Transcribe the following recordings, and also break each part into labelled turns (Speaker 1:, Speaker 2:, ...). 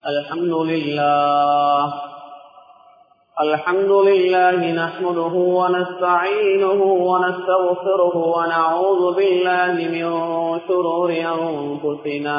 Speaker 1: الحمد لله نحمده ونستعينه ونستغفره ونعوذ بالله من شرور أنفسنا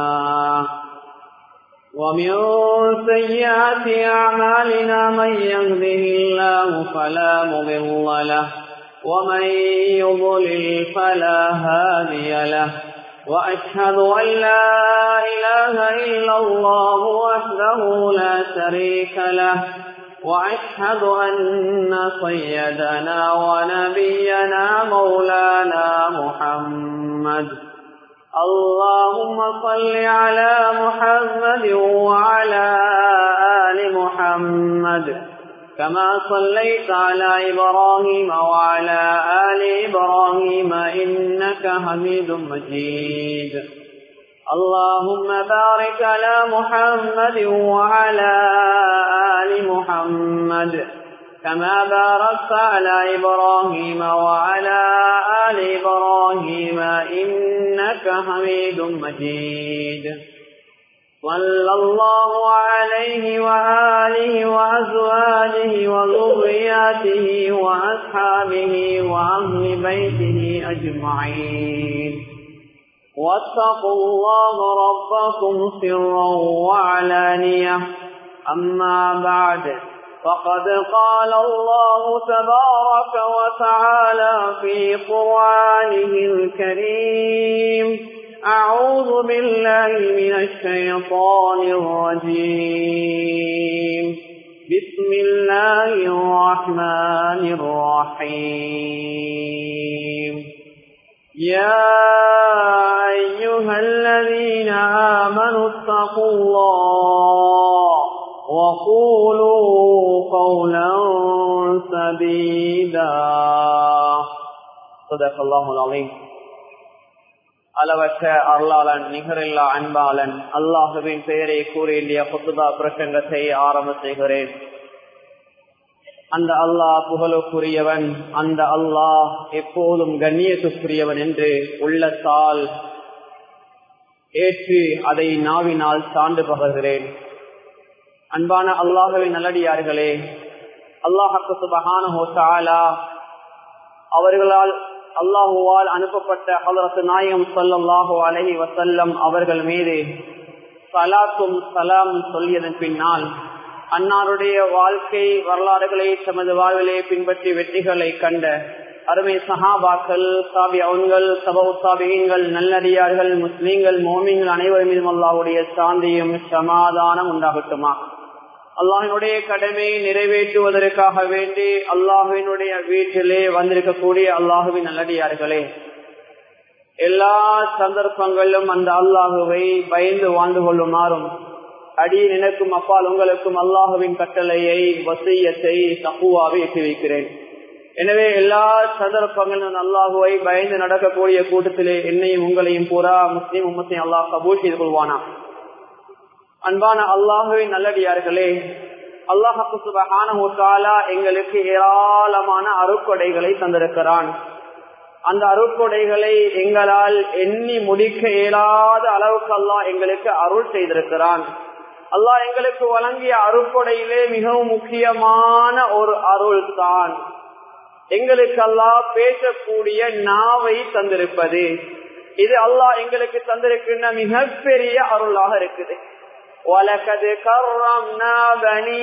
Speaker 1: ومن سيئات أعمالنا من يهده الله فلا مضل له ومن يضلل فلا هادي له وأشهد أن لا إله إلا الله وحده لا شريك له وأشهد أن سيدنا ونبينا مولانا محمد اللهم صل على محمد وعلى آل محمد كما صليت على إبراهيم وعلى آل إبراهيم إنك حميد مجيد اللهم بارك على محمد وعلى آل محمد كما باركت على إبراهيم وعلى آل إبراهيم إنك حميد مجيد صلى الله عليه وآله وأزواجه وذرياته وأصحابه وأهل بيته أجمعين واتقوا الله ربكم سرا وعلانية أما بعد فقد قال الله تبارك وتعالى في قرآنه الكريم أعوذ بالله من الشيطان الرجيم بسم الله الرحمن الرحيم يا أيها الذين آمنوا اتقوا الله وقولوا قولا سديدا صدق الله العظيم. அளவற்ற அருளாளன் நிகரில்லா அன்பாளன் அல்லாஹுவின் பெயரை கூறிய குத்துபா பிரசங்கத்தை ஆரம்ப செய்கிறேன். அந்த அல்லாஹ் புகழுக்குரியவன், அந்த அல்லாஹ் எப்போதும் கண்ணியத்துக்குரியவன் என்று உள்ளத்தால் ஏற்று அதை நாவினால் சான்று பகர்கிறேன். அன்பான அல்லாஹுவின் நல்லடியார்களே, அல்லாஹ்வுக்கு சுப்ஹானஹு வ தஆலா அவர்களால் அல்லாஹுவால் அனுப்பப்பட்ட ஹஜ்ரத் நாயகம் ஸல்லல்லாஹு அலைஹி வஸல்லம் அவர்கள் மீது ஸலாத்தும் ஸலாமும் சொல்லியதன் பின்னால் அன்னாருடைய வாழ்க்கை வரலாறுகளை தமது வாழ்விலே பின்பற்றி வெற்றிகளை கண்ட அருமை சஹாபாக்கள், தாபிஊன்கள், தபஉ தாபிஈன்கள், நல்லடியார்கள், முஸ்லிம்கள், மோமின்கள் அனைவரும் மீதும் அல்லாஹ்வுடைய சாந்தியும் சமாதானம் உண்டாகட்டுமா. அல்லாஹினுடைய கடமையை நிறைவேற்றுவதற்காக வேண்டி அல்லாஹுவினுடைய வீட்டிலே வந்திருக்கக்கூடிய அல்லாஹுவின் நல்லடியார்களே, எல்லா சந்தர்ப்பங்களிலும் அந்த அல்லாஹுவை பயந்து வாழ்ந்து கொள்ளுமாறும் அடியில் எனக்கும் அப்பால் உங்களுக்கும் அல்லாஹுவின் கட்டளையை, வசியத்தை, தக்வாவை எட்டி வைக்கிறேன். எனவே எல்லா சந்தர்ப்பங்களிலும் அல்லாஹுவை பயந்து நடக்கக்கூடிய கூட்டத்திலே என்னையும் உங்களையும் பூரா முஸ்லிம் உம்மத்தையும் அல்லாஹ் கபூல் செய்து கொள்வானா. அன்பான அல்லாஹுவின் நல்லடியார்களே, அல்லாஹ்வுக்கு சுப்ஹானஹு வ தஆலா எங்களுக்கு ஏராளமான அருட்கொடைகளை தந்திருக்கிறான். அந்த அருட்கொடைகளை எங்களால் எண்ணி முடிக்க இயலாத அளவுக்கு அல்லாஹ் எங்களுக்கு அருள் செய்திருக்கிறான். அல்லாஹ் எங்களுக்கு வழங்கிய அருட்கொடையிலே மிகவும் முக்கியமான ஒரு அருள் தான் எங்களுக்கு அல்லாஹ் பேசக்கூடிய நாவை தந்திருப்பது. இது அல்லாஹ் எங்களுக்கு தந்திருக்கின்ற மிகப்பெரிய அருளாக இருக்குது. வலகத் கர்ரம்னா பனி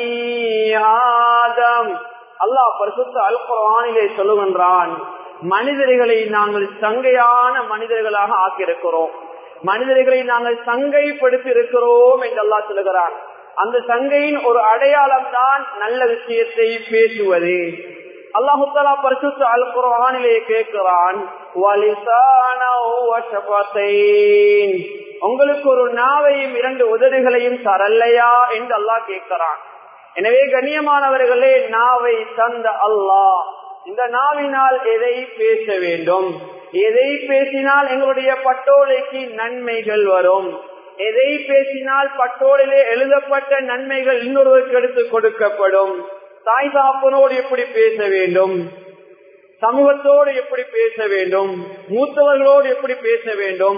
Speaker 1: ஆதம், அல்லாஹ் பரிசுத்த அல் குர்ஆனிலே சொல்லுகின்றான், மனிதர்களை நாங்கள் சங்கையான மனிதர்களாக ஆக்கியிருக்கிறோம், மனிதர்களை நாங்கள் சங்கைப்படுத்தி இருக்கிறோம் என்று அல்லாஹ் சொல்லுகிறான். அந்த சங்கையின் ஒரு அடையாளம் தான் நல்ல விஷயத்தை பேசுவது. அல்லாஹு தஆலா பரிசுத்த அல் குர்ஆனிலே கேட்கிறான், வலிசானஹு வ ஷஃபத்தைன், உங்களுக்கு ஒரு நாவையும் 2 உதடுகளையும் தரலையா என்று அல்லாஹ் கேட்கிறான். எனவே கண்ணியமானவர்களே, நாவை தந்த அல்லாஹ் இந்த நாவினால் எதை பேச வேண்டும், எதை பேசினால் எங்களுடைய பட்டோலைக்கு நன்மைகள் வரும், எதை பேசினால் பட்டோலிலே எழுதப்பட்ட நன்மைகள் இன்னொருவருக்கு எடுத்து கொடுக்கப்படும், தாய் தாப்பனோடு எப்படி பேச வேண்டும், சமூகத்தோடு எப்படி பேச வேண்டும், மூத்தவர்களோடு எப்படி பேச வேண்டும்,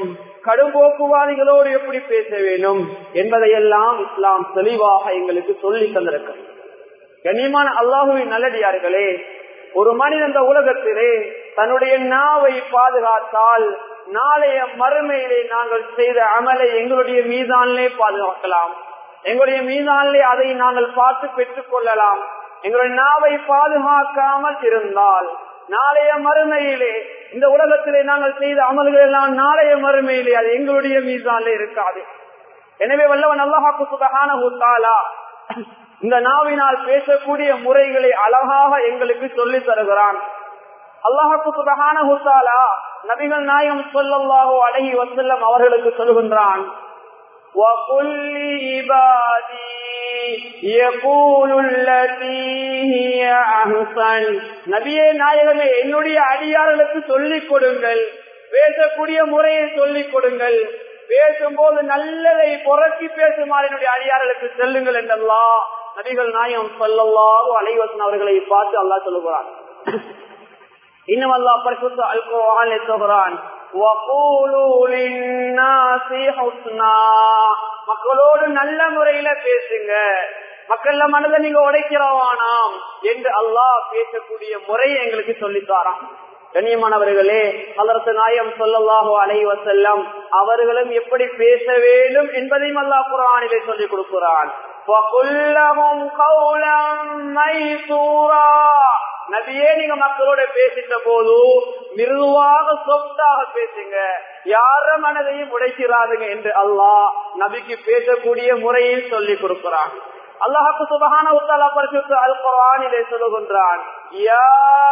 Speaker 1: கடும்போக்குவாதிகளோடு எப்படி பேச வேண்டும் என்பதையெல்லாம் இஸ்லாம் தெளிவாக எங்களுக்கு சொல்லி தந்திருக்கிறது. கண்ணியமான அல்லாஹுவின் நல்லடியார்களே, ஒரு மனிதன் இந்த உலகத்திலே தன்னுடைய நாவை பாதுகாத்தால் நாளைய மறுமையிலே நாங்கள் செய்த அமலை எங்களுடைய மீதானிலே பாதுகாக்கலாம். எங்களுடைய மீதானிலே அதை நாங்கள் பார்த்து பெற்றுக் கொள்ளலாம். எங்களுடைய நாவை பாதுகாக்காமல் இருந்தால் நாளைய மறுமையிலே இந்த உலகத்திலே நாங்கள் செய்த அமல்கள் எல்லாம் நாளைய மறுமையிலே அது எங்களுடைய மீதானிலே இருக்காது. எனவே வல்லவன் அல்லாஹ் சுப்ஹானஹு வ தஆலா இந்த நாவினால் பேசக்கூடிய முறைகளை அழகாக எங்களுக்கு சொல்லி தருகிறான். அல்லாஹ் சுப்ஹானஹு வ தஆலா நபிகள் நாயகம் ஸல்லல்லாஹு அலைஹி வஸல்லம் அவர்களுக்கு சொல்கின்றான், وَقُلْ لِعِبَادِي يَقُولُوا الَّتِي هِيَ أَحْسَنُ. நபியே நாயகமே, என்னுடைய அடியார்களுக்கு சொல்லிக் கொடுங்கள், பேசக்கூடிய முறையை சொல்லிக் கொடுங்கள், பேசும்போது நல்லதை புரட்சி பேசுமாறு என்னுடைய அடியார்களுக்கு செல்லுங்கள் என்றெல்லாம் நபிகள் நாயகம் ஸல்லல்லாஹு அலைஹி வஸல்லம் அவர்களை பார்த்து அல்லாஹ் சொல்லுகிறான். இன்னும் அல்லாஹ் பரிசுத்த அல் குர்ஆனிலே சொல்கிறான், وَقُولُوا لِلنَّاسِ حُسْنًا. மக்களோடு நல்ல முறையில பேசுங்க, மக்கள் மனதை நீங்க உடைக்கிறவானாம் என்று அல்லாஹ் பேசக்கூடிய முறையை எங்களுக்கு சொல்லித்தாராம். கண்ணியமானவர்களே, ஹஜ்ரத் நாயகம் ஸல்லல்லாஹு அலைஹி வஸல்லம் அவர்களும் எப்படி பேச வேண்டும் என்பதையும் அல்லாஹ் குர்ஆனிலே சொல்லி கொடுக்கிறான். وَقُلْ لَهُمْ قَوْلًا مَيْسُورًا. நபியே, நீங்க மக்களோட பேசிட்ட போது மிருதுவாக சொத்தாக பேசுங்க, யார மனதையும் உடைக்கிறாதுங்க என்று அல்லாஹ் நபிக்கு பேசக்கூடிய முறையை சொல்லி கொடுக்கிறான். அல்லாஹ் சுப்ஹானஹு வ தஆலா பரிசுத்த அல் குர்ஆனிலே சொல்லுகின்றான், யா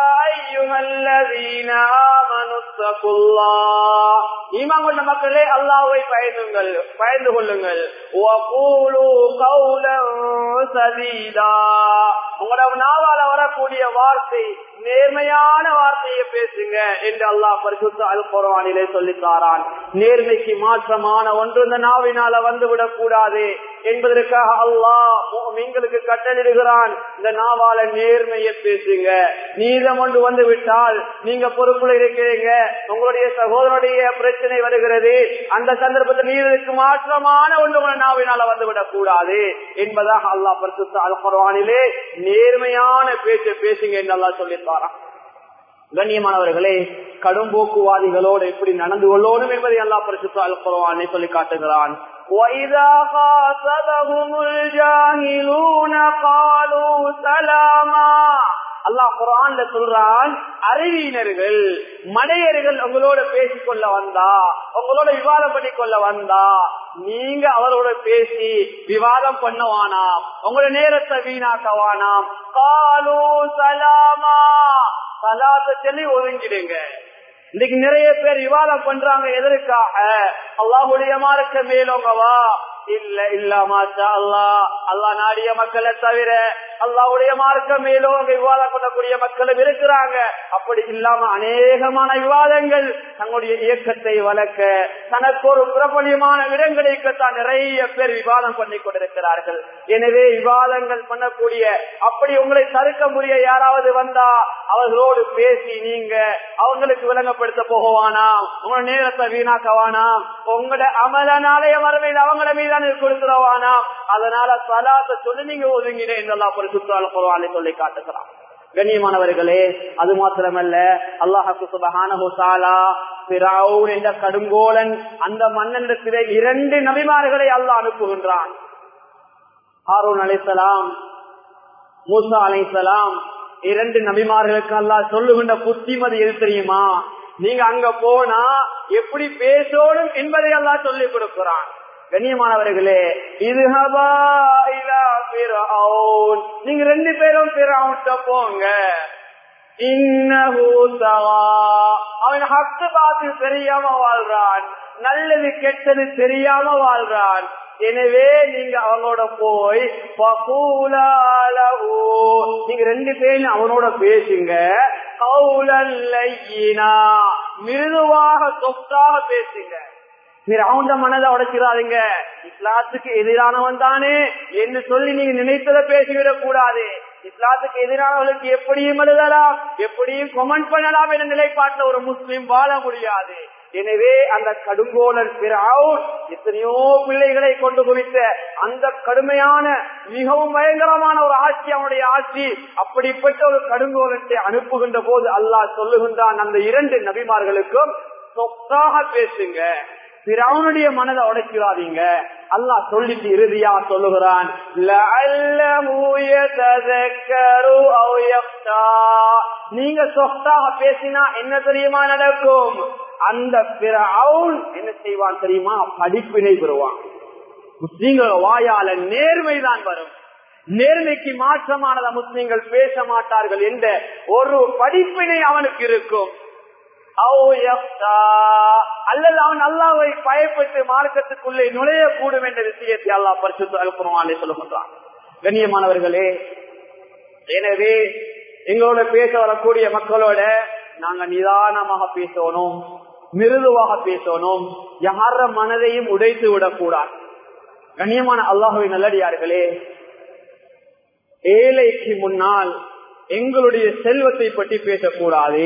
Speaker 1: அய்யுஹல்லதீன ஆமனு தக்குல்லாஹ். ஈமான் கொண்ட மக்களே, அல்லாஹ்வை பயந்து கொள்ளுங்கள். வகூலு கௌலன் சதீதா. உங்களோட நாவால வரக்கூடிய வார்த்தை நேர்மையான வார்த்தையை பேசுங்க என்று அல்லாஹ் பரிசுத்த அல் குர்ஆனிலே சொல்லித்தாரான். நேர்மைக்கு மாற்றமான ஒன்று இந்த நாவினால வந்துவிடக் கூடாது என்பதற்காக அல்லாஹ் முஃமின்களுக்கு கட்டளையிடுகிறான், இந்த நாவால நேர்மையை பேசுங்க. நீதம் ஒன்று வந்து விட்டால் நீங்க பொறுப்புல இருக்கிறீங்க, உங்களுடைய சகோதரனுடைய பிரச்சனை வருகிறது, அந்த சந்தர்ப்பத்தில் நீதத்துக்கு மாற்றமான ஒன்று உங்கள் நாவினால வந்துவிடக் கூடாது என்பதாக அல்லாஹ் பரிசுத்த அல் குர்ஆனிலே நேர்மையான பேச்சை பேசுங்க என்று அல்லாஹ் சொல்லித்தாரான். கண்ணியமானவர்களே, கடும்போக்குவாதிகளோடு எப்படி நடந்து கொள்ளணும் என்பதை அல்லாஹ் பரிசுத்த அல் குர்ஆனிலே சொல்லி காட்டுகிறான். وَإِذَا خَاطَبَهُمُ الْجَاهِلُونَ قَالُوا سَلَامًا. அல்லாஹ் குர்ஆன்ல சொல்றான், அறிவியினர்கள் மடையர்கள் உங்களோட பேசிக்கொள்ள வந்தா, உங்களோட விவாதம் பண்ணி கொள்ள வந்தா, நீங்க அவரோட பேசி விவாதம் பண்ணவானாம், உங்களோட நேரத்தை வீணாக்கவானாம். காலு சலாமா, சலாத்தை சொல்லி ஒதுங்கிடுங்க. இன்னைக்கு நிறைய பேர் விவாதம் பண்றாங்க, எதற்காக? அல்லாஹ்வுடைய மார்க்க மேலோங்கவா? இல்ல மாஷா அல்லாஹ், அல்லாஹ் நாடிய மக்களை தவிர அல்லாஹ்வுடைய மார்க்க மேலோங்க விவாதம் பண்ணக்கூடிய மக்களும் இருக்கிறாங்க. அப்படி இல்லாம அநேகமான விவாதங்கள் தங்களுடைய இயக்கத்தை வளர்க்க, தனக்கு ஒரு பிரபலியமான இடம் கிடைக்கத்தான் நிறைய பேர் விவாதம் பண்ணி கொண்டிருக்கிறார்கள். எனவே விவாதங்கள் பண்ணக்கூடிய, அப்படி உங்களை தடுக்க முடிய யாராவது வந்தா அவர்களோடு பேசி நீங்க அவங்களுக்கு விளங்கப்படுத்த போகவானாம், உங்களோட நேரத்தை வீணாக்கவானாம், உங்களோட அமல நாளைய மறுமையில் அவங்கள மீதான கொடுக்கிறவானாம். அதனால சலாத்தை சொல்லி நீங்க ஒதுங்கினே என்றெல்லாம் பரிசுத்த அல் குர்ஆனிலே சொல்லி காட்டுகிறான். கண்ணியமானவர்களே, அது மாத்திரமல்ல, அல்லாஹ் சுப்ஹானஹு வ தஆலா ஃபிரௌன் என்ற கடுங்கோலன் அந்த மன்னனிடத்திலே 2 நபிமார்களை அல்லாஹ் அனுப்புகின்றான். ஹாரூன் அலைஹிஸ்ஸலாம், மூசா அலைஹிஸ்ஸலாம், 2 நபிமார்களுக்கு அல்லாஹ் சொல்லுகின்ற புத்திமதி எது தெரியுமா? நீங்க அங்க போனா எப்படி பேசணும் என்பதை அல்லாஹ் சொல்லிக் கொடுக்கிறான். கண்ணியமானவர்களே, இதுஹபா இலா ஃபிரௌன், நீங்க 2 பேரும் ஃபிரௌன்ட்ட போங்க. இன்னஹு தவா, அவன் ஹக்கு பாத்தில் தெரியாம வாழ்றான், நல்லது கெட்டது தெரியாம வாழ்றான். எனவே நீங்க அவனோட போய் நீங்க 2 பேரும் அவனோட பேசுங்க. கௌலன் லையினா, மிருதுவாக சொத்தாக பேசுங்க. அவன் மனதை உடைக்கிறாருங்க, இஸ்லாத்துக்கு எதிரானவன் தானே என்று சொல்லி நீங்க நினைத்ததை பேசிவிடக் கூடாது. இஸ்லாத்துக்கு எதிரானவர்களுக்கு எப்படியும் எழுதலாம், எப்படியும் கமெண்ட் பண்ணலாம் என்ற நிலைப்பாட்டில் ஒரு முஸ்லீம் வாழ முடியாது. எனவே அந்த கடுங்கோலன் பிர்அவுன் எத்தனையோ பிள்ளைகளை கொண்டு குவித்த அந்த கடுமையான மிகவும் பயங்கரமான ஒரு ஆட்சி அவனுடைய ஆட்சி. அப்படிப்பட்ட ஒரு கடுங்கோலத்தை அனுப்புகின்ற போது அல்லாஹ் சொல்லுகின்றான், அந்த 2 நபிமார்களுக்கும் சொத்தாக பேசுங்க, பிர்அவுனுடைய மனதை உடைச்சிடாதீங்க. அல்லாஹ் சொல்லிட்டு இறுதியா சொல்லுகிறான், நீங்க சொத்தாக பேசினா என்ன தெரியுமா நடக்கும்? அந்த பிர்அவுன் என்ன செய்வான் தெரியுமா? படிப்பினை பெறுவான். முஸ்லிம்கள் வாயால நேர்மைதான் வரும். நேர்மைக்கு மாற்றமானத முஸ்லிம்கள் பேச மாட்டார்கள் என்ற ஒரு படிப்பினை அவனுக்கு இருக்கும். அல்லது அவன் அல்லாஹ்வை பயப்பட்டு மார்க்கத்துக்குள்ளே நுழையக்கூடும் என்ற விஷயத்தை அல்லாஹ் பரிசுத்த அல் குர்ஆனிலே சொல்லுகின்றான். கண்ணியமானவர்களே, எனவே எங்களோட பேச வரக்கூடிய மக்களோட நாங்க நிதானமாக பேசணும், மிருதுவாக பேசணும், யார மனதையும் உடைத்து விடக்கூடாது. கண்ணியமான அல்லாஹ்வின் நல்லடியார்களே, ஏழைக்கு முன்னால் எங்களுடைய செல்வத்தை பற்றி பேசக்கூடாது.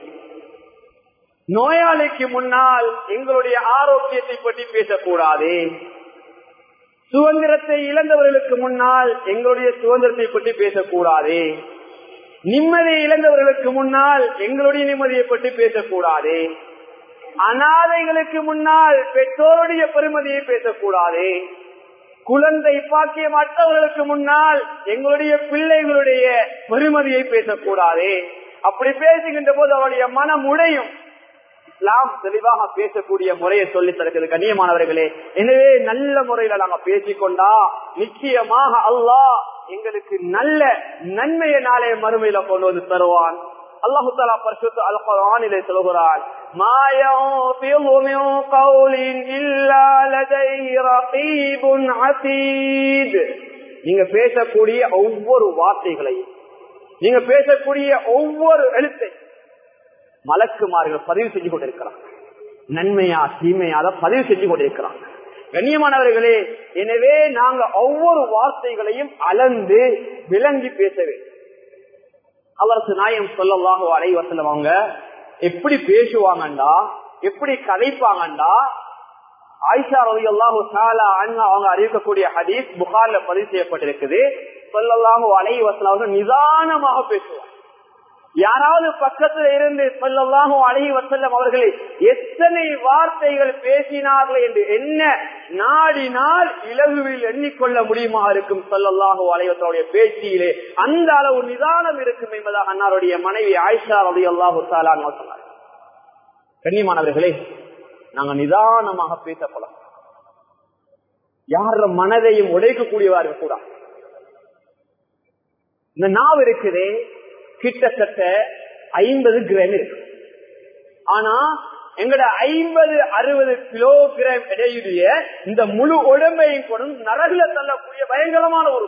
Speaker 1: நோயாளிக்கு முன்னால் எங்களுடைய ஆரோக்கியத்தை பற்றி பேசக்கூடாது. சுதந்திரத்தை இழந்தவர்களுக்கு முன்னால் எங்களுடைய சுதந்திரத்தை பற்றி பேசக்கூடாது. நிம்மதியை இழந்தவர்களுக்கு முன்னால் எங்களுடைய நிம்மதியை பற்றி பேசக்கூடாது. அனாதைகளுக்கு முன்னால் பெற்றோருடைய பெருமதியை பேசக்கூடாது. குழந்தை பாக்கியமற்றவர்களுக்கு முன்னால் எங்களுடைய பிள்ளைகளுடைய பெருமதியை பேசக்கூடாது. அப்படி பேசுகின்ற போது அவருடைய மனம் உடையும். இஸ்லாம் தெளிவாக பேசக்கூடிய முறையை சொல்லி தருகிறது. கண்ணியமானவர்களே, எனவே நல்ல முறையில நாங்க பேசிக்கொண்டா நிச்சயமாக அல்லாஹ் எங்களுக்கு நல்ல நன்மையை நாளே மறுமையில கொண்டு வந்து தருவான். அல்லாஹு தஆலா பரிசுத்த அல் குர்ஆனிலே சொல்கிறான், மா யஃபிது மின் கௌலின் இல்லா லதைஹி ரகீபுன் அதீத். நீங்க பேசக்கூடிய ஒவ்வொரு வார்த்தைகளையும், நீங்க பேசக்கூடிய ஒவ்வொரு எழுத்தை மலக்குமார்கள் பதிவு செஞ்சு கொண்டிருக்கிறாங்க. நன்மையா தீமையா பதிவு செஞ்சு கொண்டிருக்கிறாங்க. கண்ணியமானவர்களே, எனவே நாங்க ஒவ்வொரு வார்த்தைகளையும் அளந்து விளங்கி பேச வேண்டும். அவருக்கு நாயம் ஸல்லல்லாஹு அலைஹி வஸல்லம் அவங்க எப்படி பேசுவாங்கண்டா, எப்படி கதைப்பாங்கண்டா, ஆயிஷா ரலியல்லாஹு தஆலா அன்ஹா அவங்க அறிவிக்கக்கூடிய ஹதீஸ் புகாரில பதிவு செய்யப்பட்டிருக்குது. ஸல்லல்லாஹு அலைஹி வஸல்லம் அவங்க நிதானமாக பேசுவாங்க. யாராவது பக்கத்துல இருந்து ஸல்லல்லாஹு அலைஹி வஸல்லம் அவர்களை எத்தனை வார்த்தைகள் பேசினார்கள் என்று என்ன நாடினால் இலகுவில் எண்ணிக்கொள்ள முடியுமா இருக்கும். ஸல்லல்லாஹு அலைஹி வஸல்லம் பேச்சியிலே அந்த அளவு நிதானம் இருக்கும் என்பதாக அன்னாருடைய மனைவி ஆயிஷா ரலியல்லாஹு தஆலா அன்ஹா சொன்னார். கண்ணியமானவர்களே, நாங்க நிதானமாக பேசப்படலாம். யார மனதையும் உடைக்கக்கூடியவா இருக்கக்கூடாது. இந்த நாவு இருக்குதே கிட்டத்தட்ட 50 கிராம் இருக்கு. ஆனா எங்கட 50-60 கிலோகிராம் எடையுடைய இந்த முழு உடம்பையும் கொண்டு நரகுல தள்ளக்கூடிய பயங்கரமான ஒரு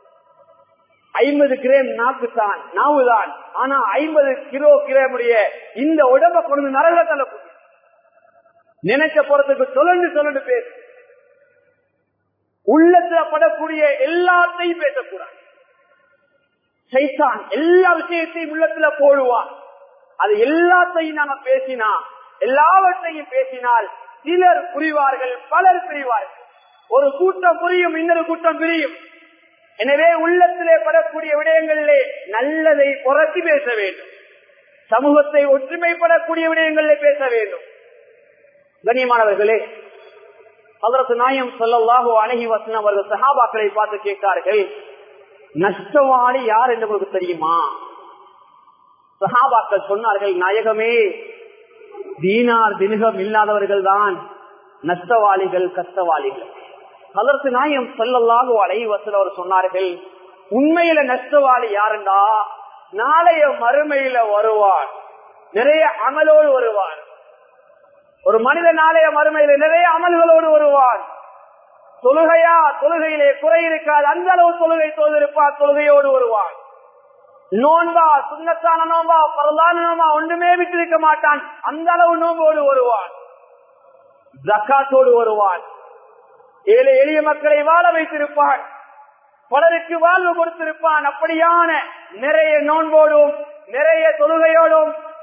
Speaker 1: 50 கிராம் நாக்குதான், நாவுதான். ஆனா 50 கிலோகிராம் இந்த உடம்பை கொண்டு நரகுல தள்ளக்கூடிய நினைச்ச போறதுக்கு சொல்லு பேசு. உள்ளத்துல படக்கூடிய எல்லாத்தையும் பேசக்கூடாது. சைத்தான் எல்லா விஷயத்தையும் உள்ளத்துல போடுவான். அது எல்லாத்தையும் நாம பேசினா, எல்லாவற்றையும் பேசினால் சிலர் புரிவார்கள், பலர் பிரிவார்கள். ஒரு கூட்டம் புரியும், இன்னொரு கூட்டம் பிரியும். எனவே உள்ளத்திலே படக்கூடிய விடயங்களிலே நல்லதை புரட்டி பேச வேண்டும். சமூகத்தை ஒற்றுமைப்படக்கூடிய விடயங்களிலே பேச வேண்டும். கண்ணியமானவர்களே, ஹஜ்ரத் நாயகம் ஸல்லல்லாஹு அலைஹி வஸல்லம் அவர்கள் சஹாபாக்களை பார்த்து கேட்டார்கள், நஷ்டவாளி யார் என்று உங்களுக்கு தெரியுமா? சஹாபாக்கள் சொன்னார்கள், நாயகமே, தீனார் தினகம் இல்லாதவர்கள் தான் நஷ்டவாளிகள், கஷ்டவாளிகள். ஹஜ்ரத் நாயகம் ஸல்லல்லாஹு அலைஹி வஸல்லம் அவர் சொன்னார்கள், உண்மையில நஷ்டவாளி யாருண்டா, நாளைய மறுமையில வருவார், நிறைய அமலோடு வருவார். ஒரு மனித நாளைய மறுமையில நிறைய அமல்களோடு வருவார். தொழுகையா, தொழுகையிலே குறை இருக்காது, அந்த அளவு தொழுகை தொழுதிருப்பார், தொழுகையோடு வருவான். நோன்பா, சுன்னத்தான நோன்பா, பரலான நோன்பா ஒன்றுமே விட்டிருக்க மாட்டான், அந்த அளவு நோம்போடு வருவான். ஜக்காத்தோடு வருவான். ஏழை எளிய மக்களை வாழ வைத்திருப்பான், பலருக்கு வாழ்வு கொடுத்திருப்பான். அப்படியான நிறைய நோன்போடும், நிறைய தொழுகையோடும்,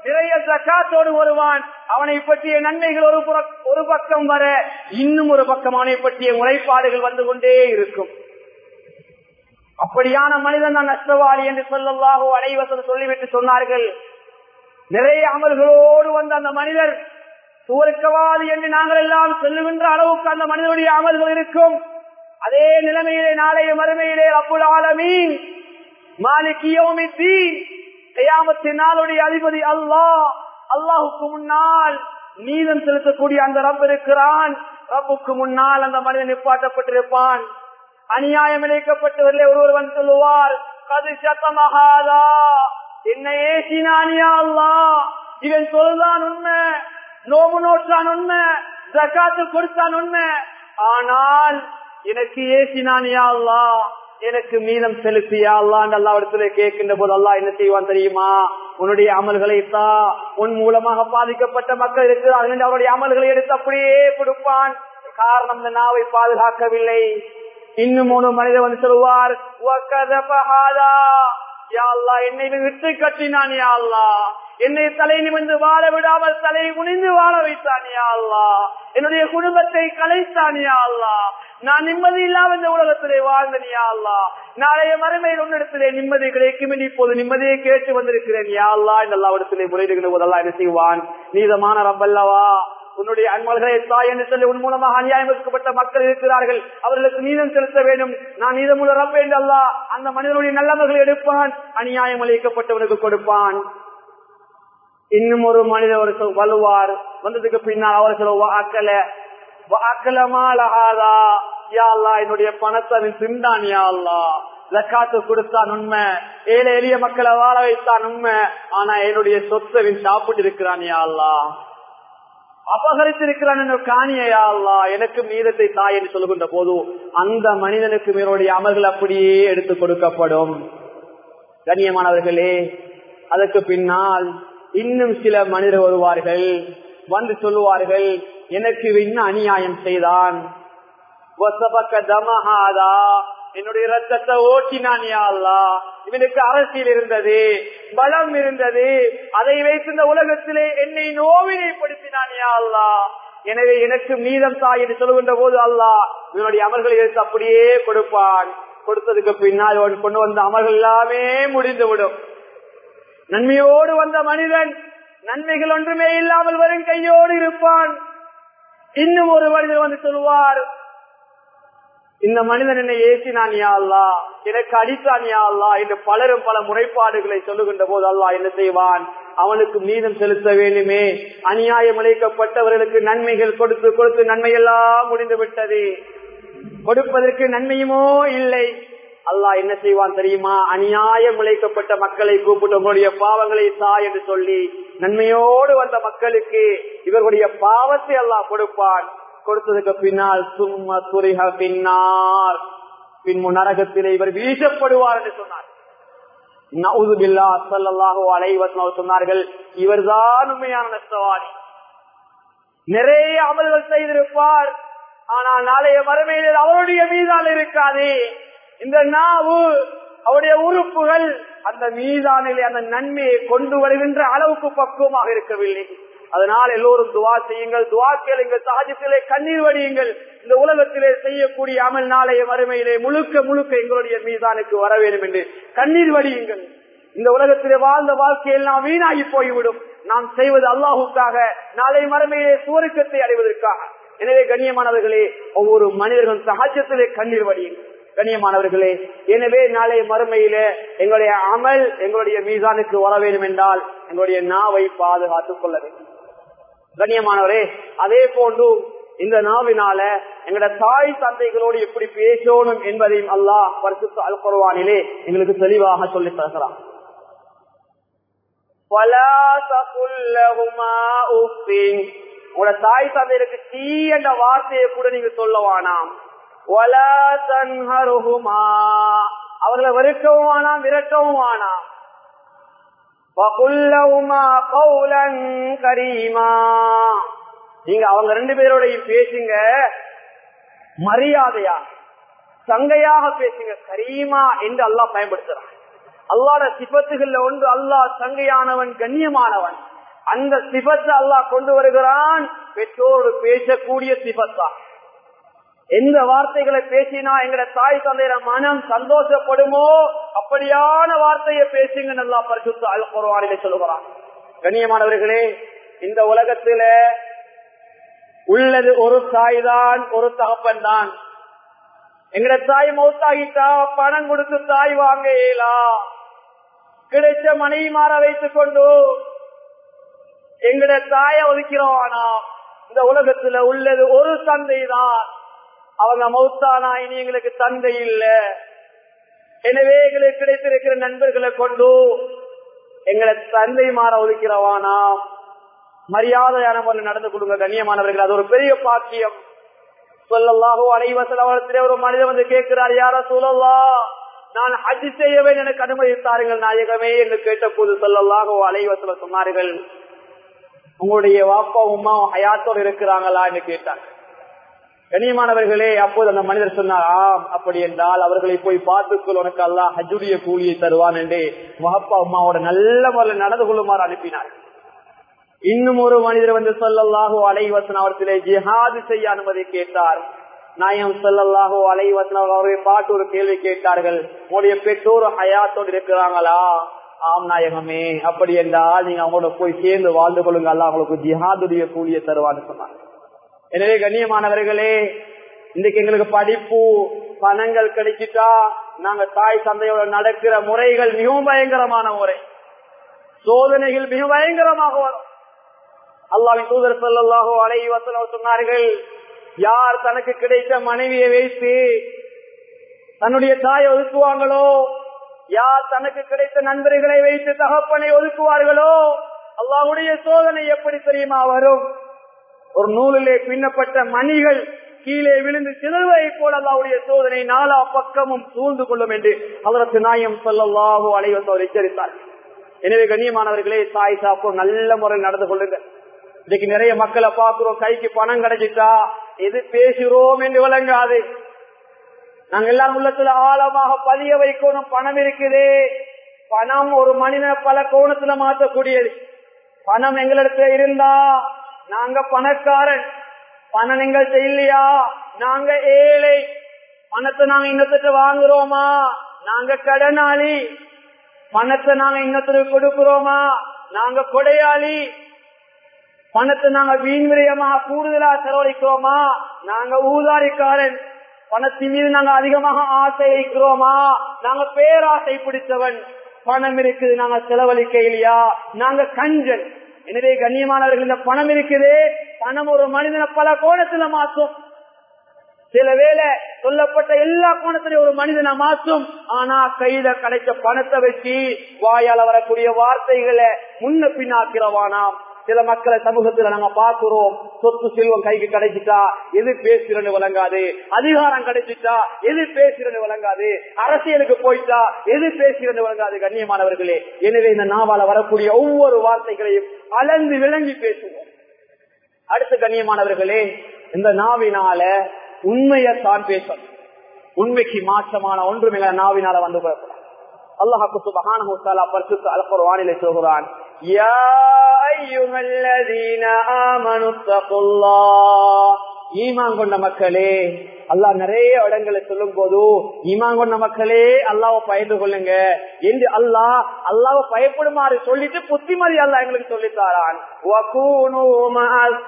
Speaker 1: நிறைய ஜகாத்தோடு வருவான். அவனை பற்றிய நன்மைகள் ஒரு பக்கம் வர, இன்னும் ஒரு பக்கம் அவனை பற்றிய முறைப்பாடுகள் வந்து கொண்டே இருக்கும். அப்படியான மனிதன் தான் நஷ்டவாளி என்று ஸல்லல்லாஹு அலைஹி வஸல்லம் சொல்லிவிட்டு சொன்னார்கள். நிறைய அமல்களோடு வந்த அந்த மனிதர் சுவர்க்கவாதி என்று நாங்கள் எல்லாம் சொல்லுகின்ற அளவுக்கு அந்த மனிதனுடைய அமல்கள் இருக்கும். அதே நிலைமையிலே நாளைய மறுமையிலே ரப்புல் ஆலமீன் மாலிகி யௌமித்தீன் கியாமத்தின் நாளுடைய அதிபதி அல்லாஹ்வுக்கு முன்னால் நீதம் செலுத்தக்கூடிய அந்த ரப் இருக்கிறான். ரப்புக்கு முன்னால் அந்த மனிதன் நிப்பாட்டப்பட்டிருப்பான். அநியாயம் இழைக்கப்பட்டவர்களே ஒருவர் வந்து சொல்லுவார், கது சத்தமஹாதா, என்ன ஏசினானியா அல்லாஹ், இவன் சொல்தான் உண்மை, நோம்பு நோற்றான் உண்மை, ஜகாத்து கொடுத்தான் உண்மை, ஆனால் எனக்கு ஏசினானியா அல்லாஹ், எனக்கு மீதம் செலுத்தியா அல்லாஹ் அல்லாஹ்விடத்திலே கேட்கின்ற போது அல்லாஹ் என்ன செய்வான் தெரியுமா? உன்னுடைய அமல்களை தான், உன் மூலமாக பாதிக்கப்பட்ட மக்கள் இருக்கிறார்கள், அவருடைய அமல்களை எடுத்து அப்படியே கொடுப்பான். காரணம் இந்த நாவை பாதுகாக்கவில்லை. இன்னும் ஒரு மனிதர் வந்து சொல்லுவார், என்னை விட்டு கட்டினான் யா அல்லாஹ், என்னை தலை நிமிர்ந்து வாழ விடாமல் தலை குனிந்து வாழ வைத்தான் யா அல்லாஹ், என்னுடைய குடும்பத்தை கலைத்தான் யா அல்லாஹ், நான் நிம்மதி இல்லாம இந்த உலகத்திலே வாழ்ந்தேன் யா அல்லாஹ், நாளைய மறுமையில் உன்னிடத்திலே நிம்மதி கிடைக்கும் என்று இப்போது நிம்மதியை கேட்டு வந்திருக்கிறேன் யா அல்லாஹ் இந்த அல்லாஹ்விடத்திலே முறையிடுகிற போதெல்லாம் என்ன செய்வான்? நீதமான ரப்பல்லவா, உன்னுடைய அன்மல்களை தாய் என்று சொல்லி உன் மூலமாக அநியாயம் வைக்கப்பட்ட மக்கள் இருக்கிறார்கள், அவர்களுக்கு நீதம் செலுத்த வேண்டும், நான் நீதமுள்ள ரப்ப என்று அல்லாஹ் அந்த மனிதனுடைய நல்லவர்களை எடுப்பான், அநியாயம் அளிக்கப்பட்டவனுக்கு கொடுப்பான். இன்னும் ஒரு மனிதர் ஒரு வலுவார் வந்ததுக்கு பின்னால் அவர் என்னுடைய பணத்தை திண்டான் யா அல்லாஹ், ஜக்காத்து கொடுத்தான் உண்மை, ஏழை எளிய மக்களை வாழ வைத்தான் உண்மை, ஆனா என்னுடைய சொத்தை சாப்பிட்டு இருக்கிறான் யா அல்லாஹ், அபகரித்திருக்கிறான் என்ற காணியா அல்லாஹ், எனக்கு மீதத்தை தாய் என்று சொல்லுகின்ற போது அந்த மனிதனுக்கு மேலுடைய அமல்கள் அப்படியே எடுத்து கொடுக்கப்படும். கண்ணியமானவர்களே, அதற்கு பின்னால் இன்னும் சில மனிதர் வருவார்கள், வந்து சொல்லுவார்கள், எனக்கு இன்னும் அநியாயம் செய்தான், என்னுடைய ரத்தத்தை ஓட்டினான் யா அல்லாஹ், இவனுக்கு அரசியல் இருந்தது, பலம் இருந்தது, அதை வைத்து இந்த உலகத்திலே என்னை நோவினைப்படுத்தினான் யா அல்லாஹ், எனவே எனக்கு மீதம் தாய் என்று சொல்லுகின்ற போது அல்லாஹ் இவனுடைய அமல்களை எடுத்து அப்படியே கொடுப்பான். கொடுத்ததுக்கு பின்னால் அவன் கொண்டு வந்த அமல்கள் எல்லாமே முடிந்துவிடும். நன்மையோடு வந்த மனிதன் நன்மைகள் ஒன்றுமே இல்லாமல் வரும் கையோடு இருப்பான். இன்னும் ஒரு மனிதர் வந்து சொல்லுவார், இந்த மனிதன் என்னை ஏசினான் யா அல்லாஹ், எனக்கு அடித்தான் யா அல்லாஹ் என்று பலரும் பல முறைப்பாடுகளை சொல்லுகின்ற போது அல்லாஹ் என்ன செய்வான்? அவனுக்கு மீதம் செலுத்த வேண்டுமே, அநியாயம் இழைக்கப்பட்டவர்களுக்கு நன்மைகள் கொடுத்து கொடுத்து நன்மை எல்லாம் முடிந்து விட்டது, கொடுப்பதற்கு நன்மையுமோ இல்லை. அல்லாஹ் என்ன செய்வான் தெரியுமா? அநியாயம் இழைக்கப்பட்ட மக்களை கூப்பிட்டு உங்களுடைய பாவங்களை தா என்று சொல்லி நன்மையோடு வந்த மக்களுக்கு இவர்களுடைய பாவத்தை அல்லாஹ் கொடுப்பான். கொடுத்ததுக்கு பின்னால் சும்மா துரிஹ பின்னார், பின்பு நரகத்திலே இவர் வீசப்படுவார் என்று சொன்னார். நஊது பில்லாஹ் ஸல்லல்லாஹு அலைஹி வஸல்லம் சொன்னார்கள், இவர்தான் உண்மையான நஷ்டவாளி. நிறைய அமல்கள் செய்திருப்பார், ஆனால் நாளைய மறுமையில் அவருடைய மீதான இருக்காது. இந்த நாவு அவருடைய உறுப்புகள் அந்த மீதானிலே அந்த நன்மையை கொண்டு வருகின்ற அளவுக்கு பக்குவமாக இருக்கவில்லை. அதனால் எல்லோரும் துவா செய்யுங்கள், துவா கேளுங்கள், சஹஜத்திலே கண்ணீர் வடியுங்கள். இந்த உலகத்திலே செய்யக்கூடிய அமல் நாளைய மறுமையிலே முழுக்க முழுக்க எங்களுடைய மீதானுக்கு வர வேண்டும் என்று கண்ணீர் வடியுங்கள். இந்த உலகத்திலே வாழ்ந்த வாழ்க்கையெல்லாம் வீணாகி போய்விடும். நாம் செய்வது அல்லாஹுக்காக, நாளை மறுமையிலே சுவர்க்கத்தை அடைவதற்காக. எனவே கண்ணியமானவர்களே, ஒவ்வொரு மனிதர்களும் சஹஜத்திலே கண்ணீர் வடியுங்கள். கண்ணியமானவர்களே, எனவே நாளை மறுமையிலே எங்களுடைய அமல் எங்களுடைய மீதானுக்கு வர வேண்டும் என்றால் எங்களுடைய நாவை பாதுகாத்துக் கொள்ள வேண்டும். கண்ணியமானவரே, அதே போன்று இந்த நாவினால எங்களுடைய தாய் தந்தைகளோடு எப்படி பேசணும் என்பதையும் அல்லாஹ் பரிசுத்த அல் குர்ஆனிலே எங்களுக்கு தெளிவாக சொல்லி தருகிறான். உங்களோட தாய் தந்தைகளுக்கு தீ என்ற வார்த்தையை கூட நீங்க சொல்லவானாம். அவர்களை வெறுக்கவும் வேணாம், விரட்டவும் வேணாம். நீங்க அவங்க ரெண்டு பேரோடையும் பேசுங்க, மரியாதையா சங்கையாக பேசுங்க. கரீமா என்று அல்லாஹ் பயன்படுத்துறான். அல்லாஹ்வுடைய சிபத்துகள்ல ஒன்று அல்லாஹ் சங்கையானவன், கண்ணியமானவன். அந்த சிபத்தை அல்லாஹ் கொண்டு வருகிறான். பெற்றோடு பேசக்கூடிய சிபத்தா. எந்த வார்த்தைகளை பேசினா எங்கட தாய் தந்தையர மனம் சந்தோஷப்படுமோ அப்படியான வார்த்தையை பேசுங்க நல்லா பரிசுத்த அல் குர்ஆனிலே சொல்லுகிறான். கண்ணியமானவர்களே, இந்த உலகத்தில உள்ளது ஒரு தாய் தான், ஒரு தகப்பன் தான். எங்கட தாய் மௌத்தாகிட்டா பணம் கொடுத்து தாய் வாங்க இயலா. கிடைச்ச மனைவி மாற வைத்துக் கொண்டு எங்கட தாய ஒதுக்கிறோம். ஆனா இந்த உலகத்துல உள்ளது ஒரு தந்தை தான். அவங்க மௌத்தானா இனி எங்களுக்கு தந்தை இல்ல. எனவே எங்களுக்கு கிடைத்திருக்கிற நண்பர்களை கொண்டு எங்களை தந்தை மாற ஒதுக்கிறவானா மரியாதையான முறையில் நடந்து கொடுங்க. கண்ணியமானவர்கள், அது ஒரு பெரிய பாக்கியம். ஸல்லல்லாஹு அலைஹி வஸல்லம் அவர்களிடத்திலே ஒரு மனிதன் வந்து கேட்கிறார், யா ரசூலல்லாஹ், நான் ஹஜ் செய்யவே எனக்கு அனுமதித்தார்கள் நாயகமே என்று கேட்ட போது ஸல்லல்லாஹு அலைஹி வஸல்லம் சொன்னார்கள், உங்களுடைய வாப்பா உம்மா ஹயாத்தோடு இருக்கிறாங்களா என்று கேட்டார். கண்ணியமானவர்களே, அப்போது அந்த மனிதர் சொன்னார், ஆம், அப்படி என்றால் அவர்களை போய் பார்த்துக்கொள், உனக்கு அல்லாஹ் ஹஜ்ஜுடைய கூலியை தருவான் என்று வாப்பா உம்மாவோட நல்ல முறையில் நடந்து கொள்ளுமாறு அனுப்பினார். இன்னும் ஒரு மனிதர் வந்து ஸல்லல்லாஹு அலைஹி வஸல்லம் அவர்களை ஜிஹாது செய்ய அனுமதி கேட்டார். நாயகம் ஸல்லல்லாஹு அலைஹி வஸல்லம் அவரை பார்த்து ஒரு கேள்வி கேட்டார்கள், உங்களுடைய பெற்றோர் ஹயாத்தோடு இருக்கிறாங்களா? ஆம் நாயகமே. அப்படி என்றால் நீங்க அவங்களோட போய் சேர்ந்து வாழ்ந்து கொள்ளுங்க, அல்லாஹ் உங்களுக்கு ஜிஹாதுடைய கூலியை தருவான்னு சொன்னார். எனவே கண்ணியமானவர்களே, இன்றைக்கு எங்களுக்கு படிப்பு பணங்கள் கிடைச்சிட்டா நாங்க தாய் தந்தையோட நடக்கிற முறைகள் மிகவும் பயங்கரமான முறை, சோதனைகள் மிக பயங்கரமாக வரும். அல்லாஹ்வின் தூதர் ஸல்லல்லாஹு அலைஹி வஸல்லம் சொன்னார்கள், யார் தனக்கு கிடைத்த மனைவியை வைத்து தன்னுடைய தாயை ஒதுக்குவாங்களோ, யார் தனக்கு கிடைத்த நண்பர்களை வைத்து தகப்பனை ஒதுக்குவார்களோ, அல்லாஹ்வுடைய சோதனை எப்படி தெரியுமா வரும்? ஒரு நூலிலே பின்னப்பட்ட மணிகள் கீழே விழுந்து சிதறுவதை போல அல்லாஹ்வுடைய சோதனை நாலா பக்கமும் சூழ்ந்து கொள்ளும் என்று ஹஜ்ரத் நாயகம் ஸல்லல்லாஹு அலைஹி வஸல்லம் எச்சரித்தார். எனவே கண்ணியமானவர்களே, தாய் சாப்போம் நல்ல முறையில் நடந்து கொள்ளுங்க. இன்னைக்கு நிறைய மக்களை பார்க்கிறோம், கைக்கு பணம் கிடைச்சிட்டா எது பேசுறோம் என்று விளங்காது. நாங்க எல்லாரும் உள்ளத்துல ஆழமாக பதிய வைக்கணும். பணம் இருக்குதே, பணம் ஒரு மனிதனை பல கோணத்துல மாற்றக்கூடியது. பணம் எங்களிடத்துல இருந்தா நாங்க பணக்காரன், பணம் எங்கள்கிட்ட இல்லையா நாங்க ஏழை. பணத்தை நாங்க இன்னத்துக்கு வாங்குறோமா நாங்க கடனாளி. பணத்தை நாங்க இன்னத்துக்கு கொடுக்கிறோமா நாங்க கொடையாளி. பணத்தை நாங்க வீண் விரயமா கூடுதலா செலவழிக்கிறோமா நாங்க ஊதாரிக்காரன். பணத்தின் மீது நாங்க அதிகமாக ஆசை வைக்கிறோமா நாங்க பேராசை பிடித்தவன். பணம் இருக்குது நாங்க செலவழிக்க இல்லையா நாங்க கஞ்சன். எனவே கண்ணியமானவர்கள், இந்த பணம் இருக்குது, பணம் ஒரு மனிதனை பல கோணத்துல மாற்றும். சில வேளை சொல்லப்பட்ட எல்லா கோணத்திலையும் ஒரு மனிதனை மாற்றும். ஆனா கையில கிடைச்ச பணத்தை வச்சு வாயால வரக்கூடிய வார்த்தைகளை முன்ன பின்னாக்கிறவானாம். சில மக்களை சமூகத்துல நாங்க பாக்குறோம், சொத்து செல்வம் கைக்கு கிடைச்சிட்டா எது பேசுறன்னு விளங்காது, அதிகாரம் கிடைச்சிட்டா எது பேசுறன்னு விளங்காது, அரசியலுக்கு போயிட்டா எது பேசுறன்னு விளங்காது. கண்ணியமானவர்களே, எனவே இந்த நாவால வரக்கூடிய ஒவ்வொரு வார்த்தைகளையும் அளந்து விளங்கி பேசுவோம். அடுத்து கண்ணியமானவர்களே, இந்த நாவினால உண்மையத்தான் பேசணும். உண்மைக்கு மாற்றமான ஒன்று மிக நாவினால வந்து போகக்கூடாது. அல்லாஹ் சுப்ஹானஹு வ தஆலா பரிசுத்த அல் குர்ஆனிலே சொல்கிறான், யா அய்யுஹல்லதீன ஆமனுத்தகுல்லாஹ், ஈமான் கொண்ட மக்களே. அல்லாஹ் நிறைய இடங்களை சொல்லும் போது ஈமான் கொண்ட மக்களே அல்லாஹ்வை பயந்து கொள்ளுங்க என்று அல்லாஹ்வை பயப்படுமாறு சொல்லிட்டு புத்திமதி அல்லாஹ் எங்களுக்கு சொல்லித்தாரான். வகூனு மஅஸ்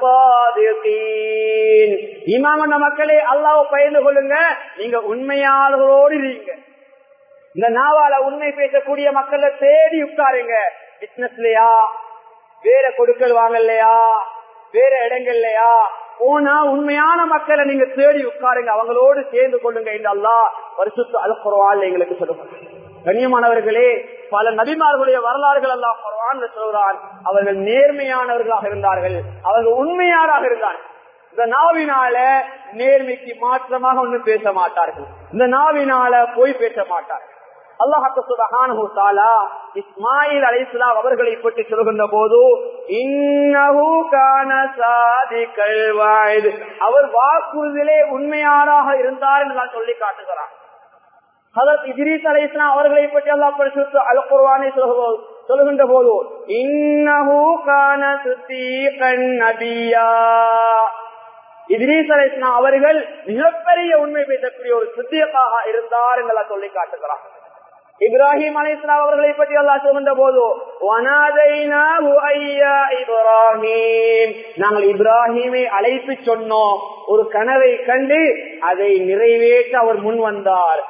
Speaker 1: ஸாதிகீன், ஈமான் கொண்ட மக்களே அல்லாஹ்வை பயந்து கொள்ளுங்க, நீங்க உண்மையாளர்களோடு இருங்க. இந்த நாவால உண்மை பேசக்கூடிய மக்களை தேடி உட்காருங்க. பிசினஸ்லயா, வேற கொடுக்கல் வாங்கலையா, வேற இடங்கள்லயா போனா உண்மையான மக்களை நீங்க தேடி உட்காருங்க, அவங்களோடு சேர்ந்து கொள்ளுங்க என்று அல்லாஹ் பரிசுத்த அல் குர்ஆன்ல எங்களுக்கு சொல்லுவாங்க. கண்ணியமானவர்களே, பல நபிமார்களுடைய வரலாறுகள் அல்லாஹ் குர்ஆன்ல சொல்றான். அவர்கள் நேர்மையானவர்களாக இருந்தார்கள், அவர்கள் உண்மையாளராக இருந்தார்கள். இந்த நாவினால நேர்மைக்கு மாற்றமாக ஒன்றும் பேச மாட்டார்கள், இந்த நாவினால போய் பேச மாட்டார்கள். அல்லாஹ் சுப்ஹானஹு வ தஆலா இஸ்மாயில் அலைஹிஸ்ஸலாம் அவர்களை பற்றி சொல்கின்ற போது, இன்னஹு கான சாதிகல் வாயித், அவர் வாக்குறுதியிலே உண்மையாளராக இருந்தார் என்று நான் சொல்லி காட்டுகிறார். ஹஜ்ரத் இத்ரீஸ் அலைஹிஸ்ஸலாம் அவர்களை பற்றி அல்லாஹ் பரிசுத்த அல் குர்ஆனில் சொல்லுகின்ற போது இன்னஹு கான சித்தீகன் நபியா, இத்ரீஸ் அலைஹிஸ்ஸலாம் அவர்கள் மிகப்பெரிய உண்மை பேசக்கூடிய ஒரு சித்தீகாக இருந்தார் என்று சொல்லி காட்டுகிறார். இப்ராஹிம் அலைஹிஸ்ஸலாம் அவர்களை பற்றி அல்லாஹ் சொல்கின்ற போது வனாதைனாஹு ஐயா இப்ராஹிம், நாங்கள் இப்ராஹிமை அழைத்து சொன்னோம், ஒரு கனவை கண்டு அதை நிறைவேற்ற அவர் முன் வந்தார்.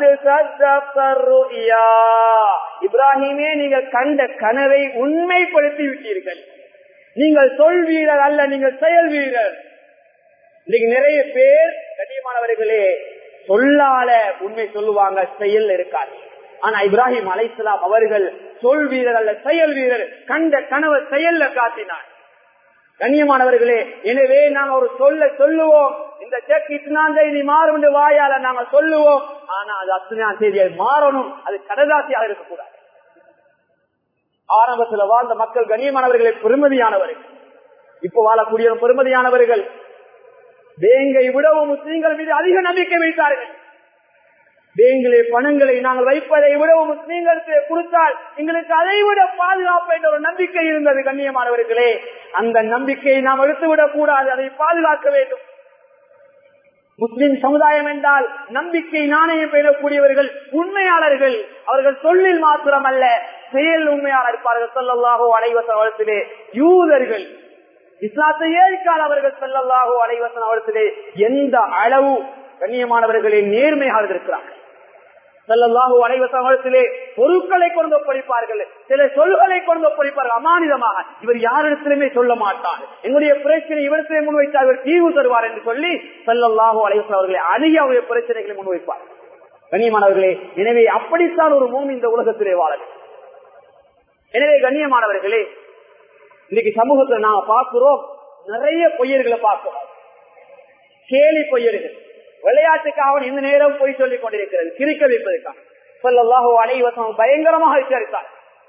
Speaker 1: இப்ராஹிமே, நீங்கள் கண்ட கனவை உண்மைப்படுத்தி விட்டீர்கள். நீங்கள் சொல் வீரர் அல்ல, நீங்கள் செயல் வீரர். இன்னைக்கு நிறைய பேர் கண்ணியமானவர்களே சொல்லால உண்மை சொல்லுவாங்க, செயல் இருக்காது. ஆனா இப்ராஹிம் அலைஹிஸ்ஸலாம் அவர்கள் சொல் வீரர் அல்ல, செயல் வீரர். கண்ட கனவை செயல்ல காட்டினார். கண்ணியமானவர்களே, எனவே நாங்க ஒரு சொல்லுவோம், இந்த செக் இத்தனாம் தேதி மாறும் என்று வாயால நாங்க சொல்லுவோம். ஆனா அது அத்தனாம் தேதியை மாறணும், அது கடதாசியாக இருக்கக்கூடாது. ஆரம்பத்தில் வாழ்ந்த மக்கள் கண்ணியமானவர்களை பெருமதியானவர்கள், இப்ப வாழக்கூடிய பெருமதியானவர்கள். பேங்கை விடவும் முஸ்லீம்கள் மீது அதிக நம்பிக்கை வைத்தார்கள். பேங்கிலே பணங்களை நாங்கள் வைப்பதை விடவும் முஸ்லீம்களுக்கு கொடுத்தால் எங்களுக்கு அதை விட பாதுகாப்பு என்ற ஒரு நம்பிக்கை இருந்தது. கண்ணியமானவர்களே, அந்த நம்பிக்கையை நாம் எடுத்துவிடக் கூடாது, அதை பாதுகாக்க வேண்டும். முஸ்லிம் சமுதாயம் என்றால் நம்பிக்கை நாணயம் பெறக்கூடியவர்கள், உண்மையாளர்கள். அவர்கள் சொல்லில் மாத்திரமல்ல, செயல் உண்மையாளர் இருப்பார்கள். ஸல்லல்லாஹு அலைஹி வஸல்லம் அவர்களே யூதர்கள் இஸ்லாத்தை ஏற்கால் அவர்கள் ஸல்லல்லாஹு அலைஹி வஸல்லம் அவர்களே எந்த அளவு கண்ணியமானவர்களே நேர்மையாக இருக்கிறார்கள். ஸல்லல்லாஹு அலைஹி வஸல்லம் அவர்களே பொருட்களை கொண்டு ஒப்படைப்பார்கள், சில சொல்களை கொண்டு ஒப்படைப்பார்கள் அமானிதமாக. இவர் யாரிடத்திலுமே சொல்ல மாட்டார், எங்களுடைய பிரச்சனை இவரிடத்திலே முன்வைத்தால் இவர் தீர்வு தருவார் என்று சொல்லி ஸல்லல்லாஹு அலைஹி வஸல்லம் அவர்களே அதிக அவருடைய பிரச்சனைகளை முன்வைப்பார். கண்ணியமானவர்களே, எனவே அப்படித்தான் ஒரு மூமின் இந்த உலகத்திலே வாழ. எனவே கண்ணியமானவர்களே, இன்னைக்கு சமூகத்தில் நாங்க பார்க்கிறோம், நிறைய பொய்யர்களை பார்க்கிறோம். கேலி பொய்யர்கள், விளையாட்டுக்காக இந்த நேரம் பொய் சொல்லிக் கொண்டிருக்கிறது, கிரிக்க வைப்பதற்காக. ஸல்லல்லாஹு அலைஹி வஸல்லம் பயங்கரமாக எச்சரித்தார்.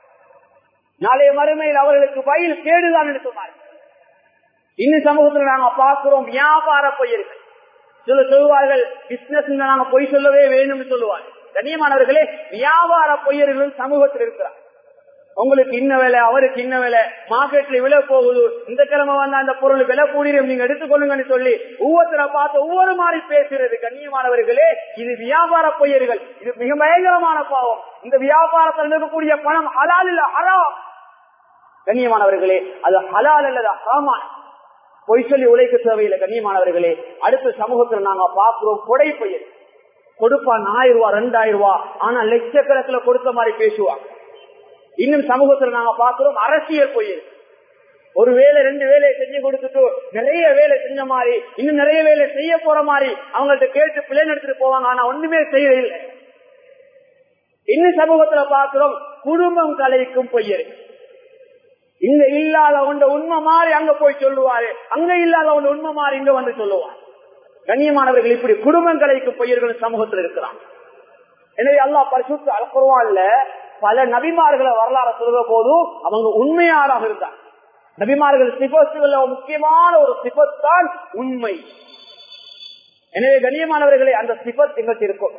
Speaker 1: நாளைய மறுமையில் அவர்களுக்கு வயல் கேடுதான் என்று சொன்னார். இன்னும் சமூகத்தில் நாங்க பார்க்கிறோம் வியாபார பொய்யர்கள். சொல்லுவார்கள், பிசினஸ் நாங்க பொய் சொல்லவே வேணும்னு சொல்லுவார்கள். கண்ணியமானவர்களே, வியாபார பொய்யர்களும் சமூகத்தில் இருக்கிறார். உங்களுக்கு இன்ன வேலை, அவருக்கு இன்ன வேலை, மார்க்கெட்ல விலை போகுது, இந்த கிழமை வந்தா அந்த பொருள் விலை கூடியும் நீங்க எடுத்துக்கொள்ளுங்கன்னு சொல்லி ஒவ்வொருத்தரை பார்த்து ஒவ்வொரு மாதிரி பேசுறது. கண்ணியமானவர்களே, இது வியாபார பொய்யர்கள், இது மிக பயங்கரமான பாவம். இந்த வியாபாரத்தில் இருக்கக்கூடிய பணம் ஹலால் இல்ல ஹராம். கண்ணியமானவர்களே, அது ஹலால் அல்லது ஹராமான். பொய் சொல்லி உழைக்க தேவையில்லை. கண்ணியமானவர்களே, அடுத்த சமூகத்தில் நாங்க பார்க்கிறோம் கொடை பொய்யர். கொடுப்பான் 1000 ரூபாய் 2000 ரூபாய், ஆனா லட்சக்கணக்கில் கொடுத்த மாதிரி பேசுவாங்க. இன்னும் சமூகத்தில் நாங்க பார்க்கிறோம் அரசியல் பொய்யர். ஒரு வேலை 2 வேலையை செஞ்சு கொடுத்துட்டு நிறைய வேலை செஞ்ச மாதிரி, இன்னும் நிறைய வேலை செய்ய போற மாதிரி அவங்கள்ட்ட கேட்டு பிள்ளைன்னு எடுத்துட்டு போவாங்க, ஆனா ஒண்ணுமே செய்யவில்லை. இன்னும் சமூகத்துல பார்க்கிறோம் குடும்பம் கலைக்கும் பொய்யர். இங்க இல்லாத ஒன்ற உண்மை மாறி அங்க போய் சொல்லுவாரு, அங்க இல்லாத ஒன்ற உண்மை மாறி இங்க வந்து சொல்லுவார். கண்ணியமானவர்கள், இப்படி குடும்பம் கலைக்கும் பொய்யர்கள் சமூகத்தில் இருக்கிறான். எனவே அல்லாஹ் பரிசுத்த அல் குர்ஆன்ல பல நபிமார்களை வரலாறு சொல்ற போது அவங்க உண்மையாளராக இருந்தார். நபிமார்கள் சிபத்துள்ள முக்கியமான ஒரு சிபத் தான் உண்மை. எனவே கண்ணியமானவர்களே, அந்த சிபத் எங்களுக்கு இருக்கும்.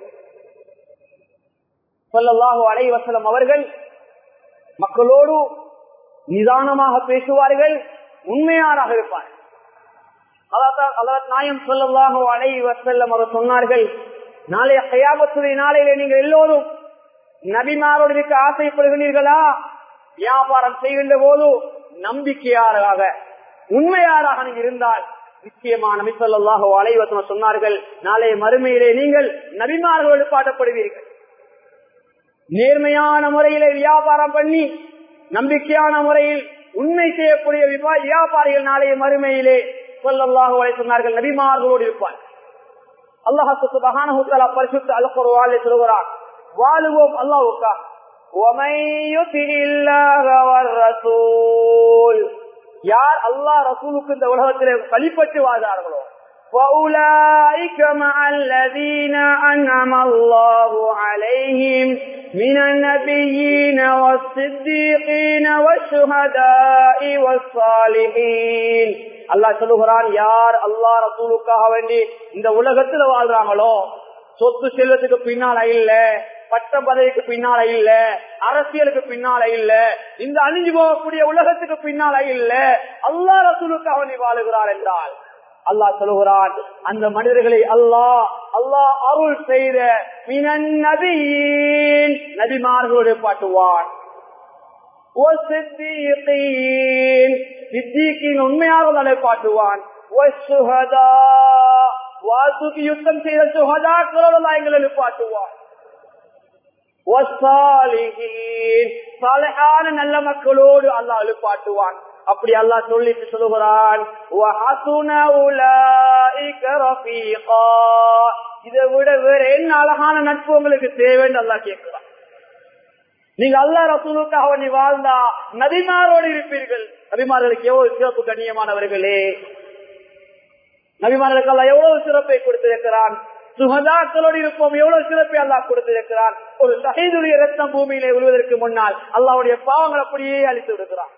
Speaker 1: ஸல்லல்லாஹு அலைஹி வஸல்லம் அவர்கள் மக்களோடு நிதானமாக பேசுவார்கள், உண்மையாளராக இருப்பார்கள். ஹஜ்ரத் நாயகம் ஸல்லல்லாஹு அலைஹி வஸல்லம் அவர் சொன்னார்கள், நாளைய கியாமத்துடைய நாளையிலே நீங்கள் எல்லோரும் நபிமாரோடு இருக்க ஆசைப்படுகிறீர்களா? வியாபாரம் செய்கின்ற போது நம்பிக்கையாளராக உண்மையாளராக நீங்க இருந்தால் நிச்சயமான நபி ஸல்லல்லாஹு அலைஹி வஸல்லம் சொன்னார்கள், நாளைய மறுமையிலே நீங்கள் நபிமார்களோடு பாடப்படுவீர்கள். நேர்மையான முறையிலே வியாபாரம் பண்ணி நம்பிக்கையான முறையில் உண்மை செய்யக்கூடிய வியாபாரிகள் நாளைய மறுமையிலே ஸல்லல்லாஹு அலைஹி சொன்னார்கள் நபிமார்களோடு இருப்பார். அல்லாஹ் சுப்ஹானஹு வ தஆலா பரிசுத்த அல் குர்ஆனிலே சொல்கிறார், வாழுவோம் அல்லாஹ்வுக்காக. وَمَن يُطِعِ اللَّهَ وَالرَّسُولَ, யார் அல்லாஹ் ரசூலுக்கு இந்த உலகத்திலே வழிபட்டு வாழ்ந்தார்களோ, فَأُولَئِكَ مَعَ الَّذِينَ أَنْعَمَ اللَّهُ عَلَيْهِمْ مِنَ النَّبِيِّينَ وَالصِّدِّيقِينَ وَالشُّهَدَاءِ وَالصَّالِحِينَ. அல்லாஹ் சொல்லுகிறான், யார் அல்லாஹ் ரசூலுக்காக வேண்டி இந்த உலகத்துல வாழ்றாங்களோ, சொத்து செல்வத்துக்கு பின்னால இல்ல, பட்ட பதவிக்கு பின்னால இல்ல, அரசியலுக்கு பின்னால இல்ல, இந்த அழிஞ்சு போகக்கூடிய உலகத்துக்கு பின்னால இல்ல, அல்லாஹ் ரசூலுக்காக நீ வாழுகிறார் என்றால் அல்லாஹ் சொல்லுகிறான், அந்த மனிதர்களை அல்லாஹ் அருள் செய்த மினன் நபியீன் நபிமார்களோடு பாட்டுவான், உண்மையாக பாட்டுவான், வாசுக்கு யுத்தம் செய்த சுகதாக்களோடு எங்களை பாட்டுவான், நல்ல மக்களோடு அல்லாஹ் எழுப்பாட்டுவான். அப்படி அல்லாஹ் சொல்லிட்டு சொல்லுகிறான், இதை விட வேற என்ன அழகான நட்பு உங்களுக்கு தேவைன்னு அல்லாஹ் கேட்கிறான். நீங்க அல்லாஹ் ரசூலுக்காக நீ வாழ்ந்தா நபிமாரோடு இருப்பீர்கள். நபிமார்களுக்கு எவ்வளவு சிறப்பு கண்ணியமானவர்களே, நபிமார்களுக்கு அல்லாஹ் எவ்வளவு சிறப்பை கொடுத்திருக்கிறான். சுகதாக்களோடு இருப்போம், எவ்வளவு சிறப்பை அல்லாஹ் கொடுத்திருக்கிறான். ஒரு ஷஹீதுடைய ரத்தம் பூமியிலே விழுவதற்கு முன்னால் அல்லாஹ்வுடைய பாவங்கள் அப்படியே அழித்து விடுகிறான்.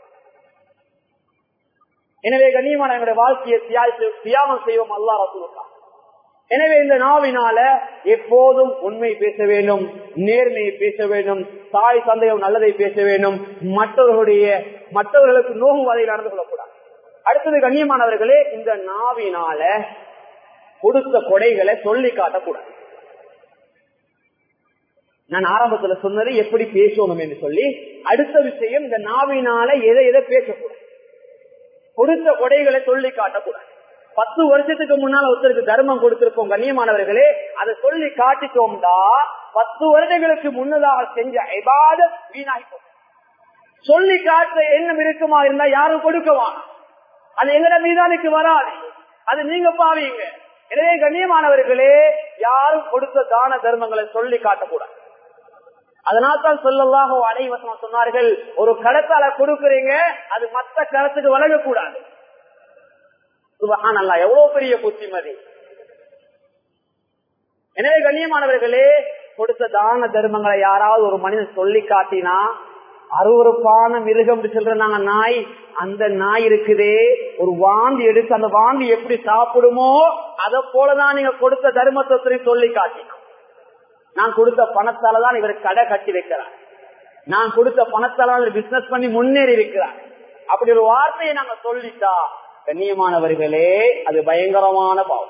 Speaker 1: எனவே கண்ணியமான எங்களுடைய வாழ்க்கையை தியாகம் செய்வோம் அல்லாஹ் ரசூலுக்காக. எனவே இந்த நாவினால எப்போதும் உண்மை பேச வேண்டும், நேர்மையை பேச வேண்டும், தாய் தந்தையும் நல்லதை பேச வேண்டும், மற்றவர்களுக்கு நோகும் வதையில் நடந்து கொள்ளக்கூடாது. அடுத்தது கண்ணியமானவர்களே, இந்த நாவினால கொடுத்த கொடைகளை சொல்லி காட்டக்கூடாது. நான் ஆரம்பத்துல சொன்னது எப்படி பேசணும் என்று சொல்லி, அடுத்த விஷயம் இந்த நாவினால எதை பேசக்கூடாது. கொடுத்த கொடைகளை சொல்லி காட்டக்கூடாது. 10 வருஷத்துக்கு முன்னால ஒருத்தருக்கு தர்மம் கொடுத்திருப்போம் கண்ணியமானவர்களே, அதை சொல்லி காட்டிட்டோம்டா 10 வருடங்களுக்கு முன்னதாக செஞ்ச இபாதத் வீணாகி போகும். சொல்லி காட்டுற எண்ணம் இருக்குமா இருந்தா யாரும் கொடுக்கவான், அது எங்கட மீதானுக்கு வராது, அது நீங்க பாவீங்க. எனவே கண்ணியமானவர்களே, யாரும் கொடுத்த தான தர்மங்களை சொல்லி காட்டக்கூடாது. அதனால்தான் ஸல்லல்லாஹு அலைஹி வஸல்லம் சொன்னார்கள், ஒரு கடத்தால கொடுக்கறீங்க, அது மற்ற கடத்துக்கு வழங்கக்கூடாது. சுப்ஹானல்லாஹ், எவ்வளவு பெரிய புத்திமதி. எனவே கண்ணியமானவர்களே, கொடுத்த தான தர்மங்களை யாராவது ஒரு மனிதன் சொல்லி காட்டினா, அருவருப்பான மிருகம் சொல்ற நாங்க நாய், அந்த நாய் இருக்குதே ஒரு வாந்தி எடுத்து அந்த வாந்தி எப்படி சாப்பிடுமோ அதை போலதான் நீங்க கொடுத்த தர்மத்தை சொல்லி காட்டினா. நான் கொடுத்த பணத்தாலதான் இவர் கடை கட்டி வைக்கிறார், நான் கொடுத்த பணத்தால பிசினஸ் பண்ணி முன்னேறி இருக்கிறார், அப்படி ஒரு வார்த்தையை நாங்க சொல்லிட்டா கண்ணியமானவர்களே, அது பயங்கரமான பாவம்.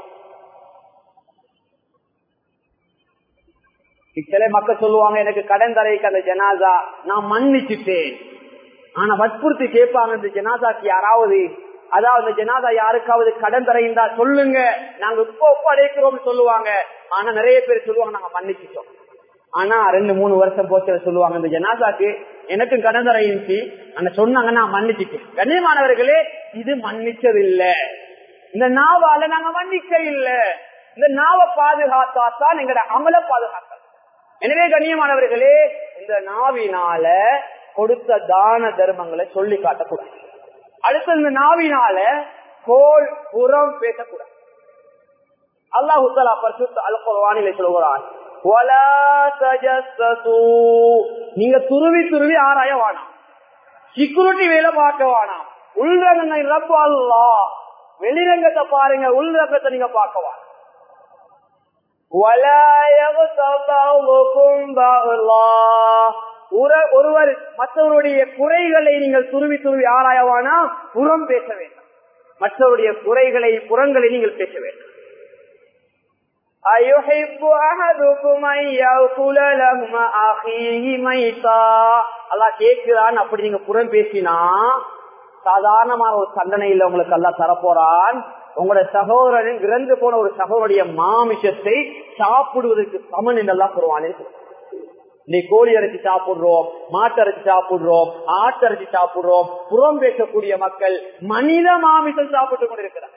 Speaker 1: சில மக்கள் சொல்லுவாங்க, எனக்கு கடன் தரைக்கு அந்த ஜனாசா நான் மன்னிச்சுட்டேன். ஆனா வற்புறுத்தி கேட்பாங்க, இந்த ஜனாசாக்கு யாராவது, அதாவது ஜனாதா யாருக்காவது கடன் தரைந்தா சொல்லுங்க, நாங்க உப்பு அடைக்கிறோம் சொல்லுவாங்க. ஆனா நிறைய பேர் சொல்லுவாங்க நாங்க மன்னிச்சுட்டோம். ஆனா 2-3 வருஷம் போச்சு சொல்லுவாங்க, இந்த ஜனாசாக்கு எனக்கும் கடன் தரையின்ச்சு, ஆனா சொன்னாங்க நான் மன்னிச்சுட்டேன். கண்ணியமானவர்களே, இது மன்னிச்சது இல்ல, இந்த நாவால நாங்க மன்னிக்க இல்ல. இந்த நாவை பாதுகாத்தாத்தான் எங்கட அமல பாதுகாத்த. எனவே கண்ணியமானவர்களே, இந்த நாவினால கொடுத்த தான தர்மங்களை சொல்லி காட்டக்கூடாது. அடுத்து இந்த நாவினால கோல் புறம் பேசக்கூடாது. அல்லாஹ் தஆலா பரிசுத்த அல் குர்ஆனிலே சொல்கிறான், வலா தஜஸ்ஸு, நீங்க துருவி ஆராய வேணாம், செக்யூரிட்டி வேலை பார்க்க வேணாம். உள்ரங்கத்தை ரப்பு அல்லாஹ், வெளிரங்கத்தை பாருங்க, உள்ரங்கத்தை நீங்க பார்க்க வேணாம். வலா யக்தபுகும் பஅல்லாஹ், ஒருவர் மற்றவருடைய குறைகளை நீங்கள் துருவி ஆராயவானா புறம் பேச வேண்டும். மற்றவருடைய குறைகளை புறங்களை நீங்கள் பேச வேண்டும். அல்லாஹ் கேட்கிறான், அப்படி நீங்க புறம் பேசினா சாதாரணமான ஒரு தண்டனையில் உங்களுக்கு அல்லாஹ் தரப்போறான். உங்களுடைய சகோதரன் இறந்து போன ஒரு சகோதரனுடைய மாமிசத்தை சாப்பிடுவதற்கு சமன் என்றெல்லாம் கூறுவானே. நீ கோழி அரைச்சி சாப்பிடுறோம், மாட்டரைச்சி சாப்பிடுறோம், ஆட்டரைச்சி சாப்பிடுறோம், புறம் பேசக்கூடிய மக்கள் மனித மாமிசம் சாப்பிட்டுக் கொண்டிருக்கிறார்.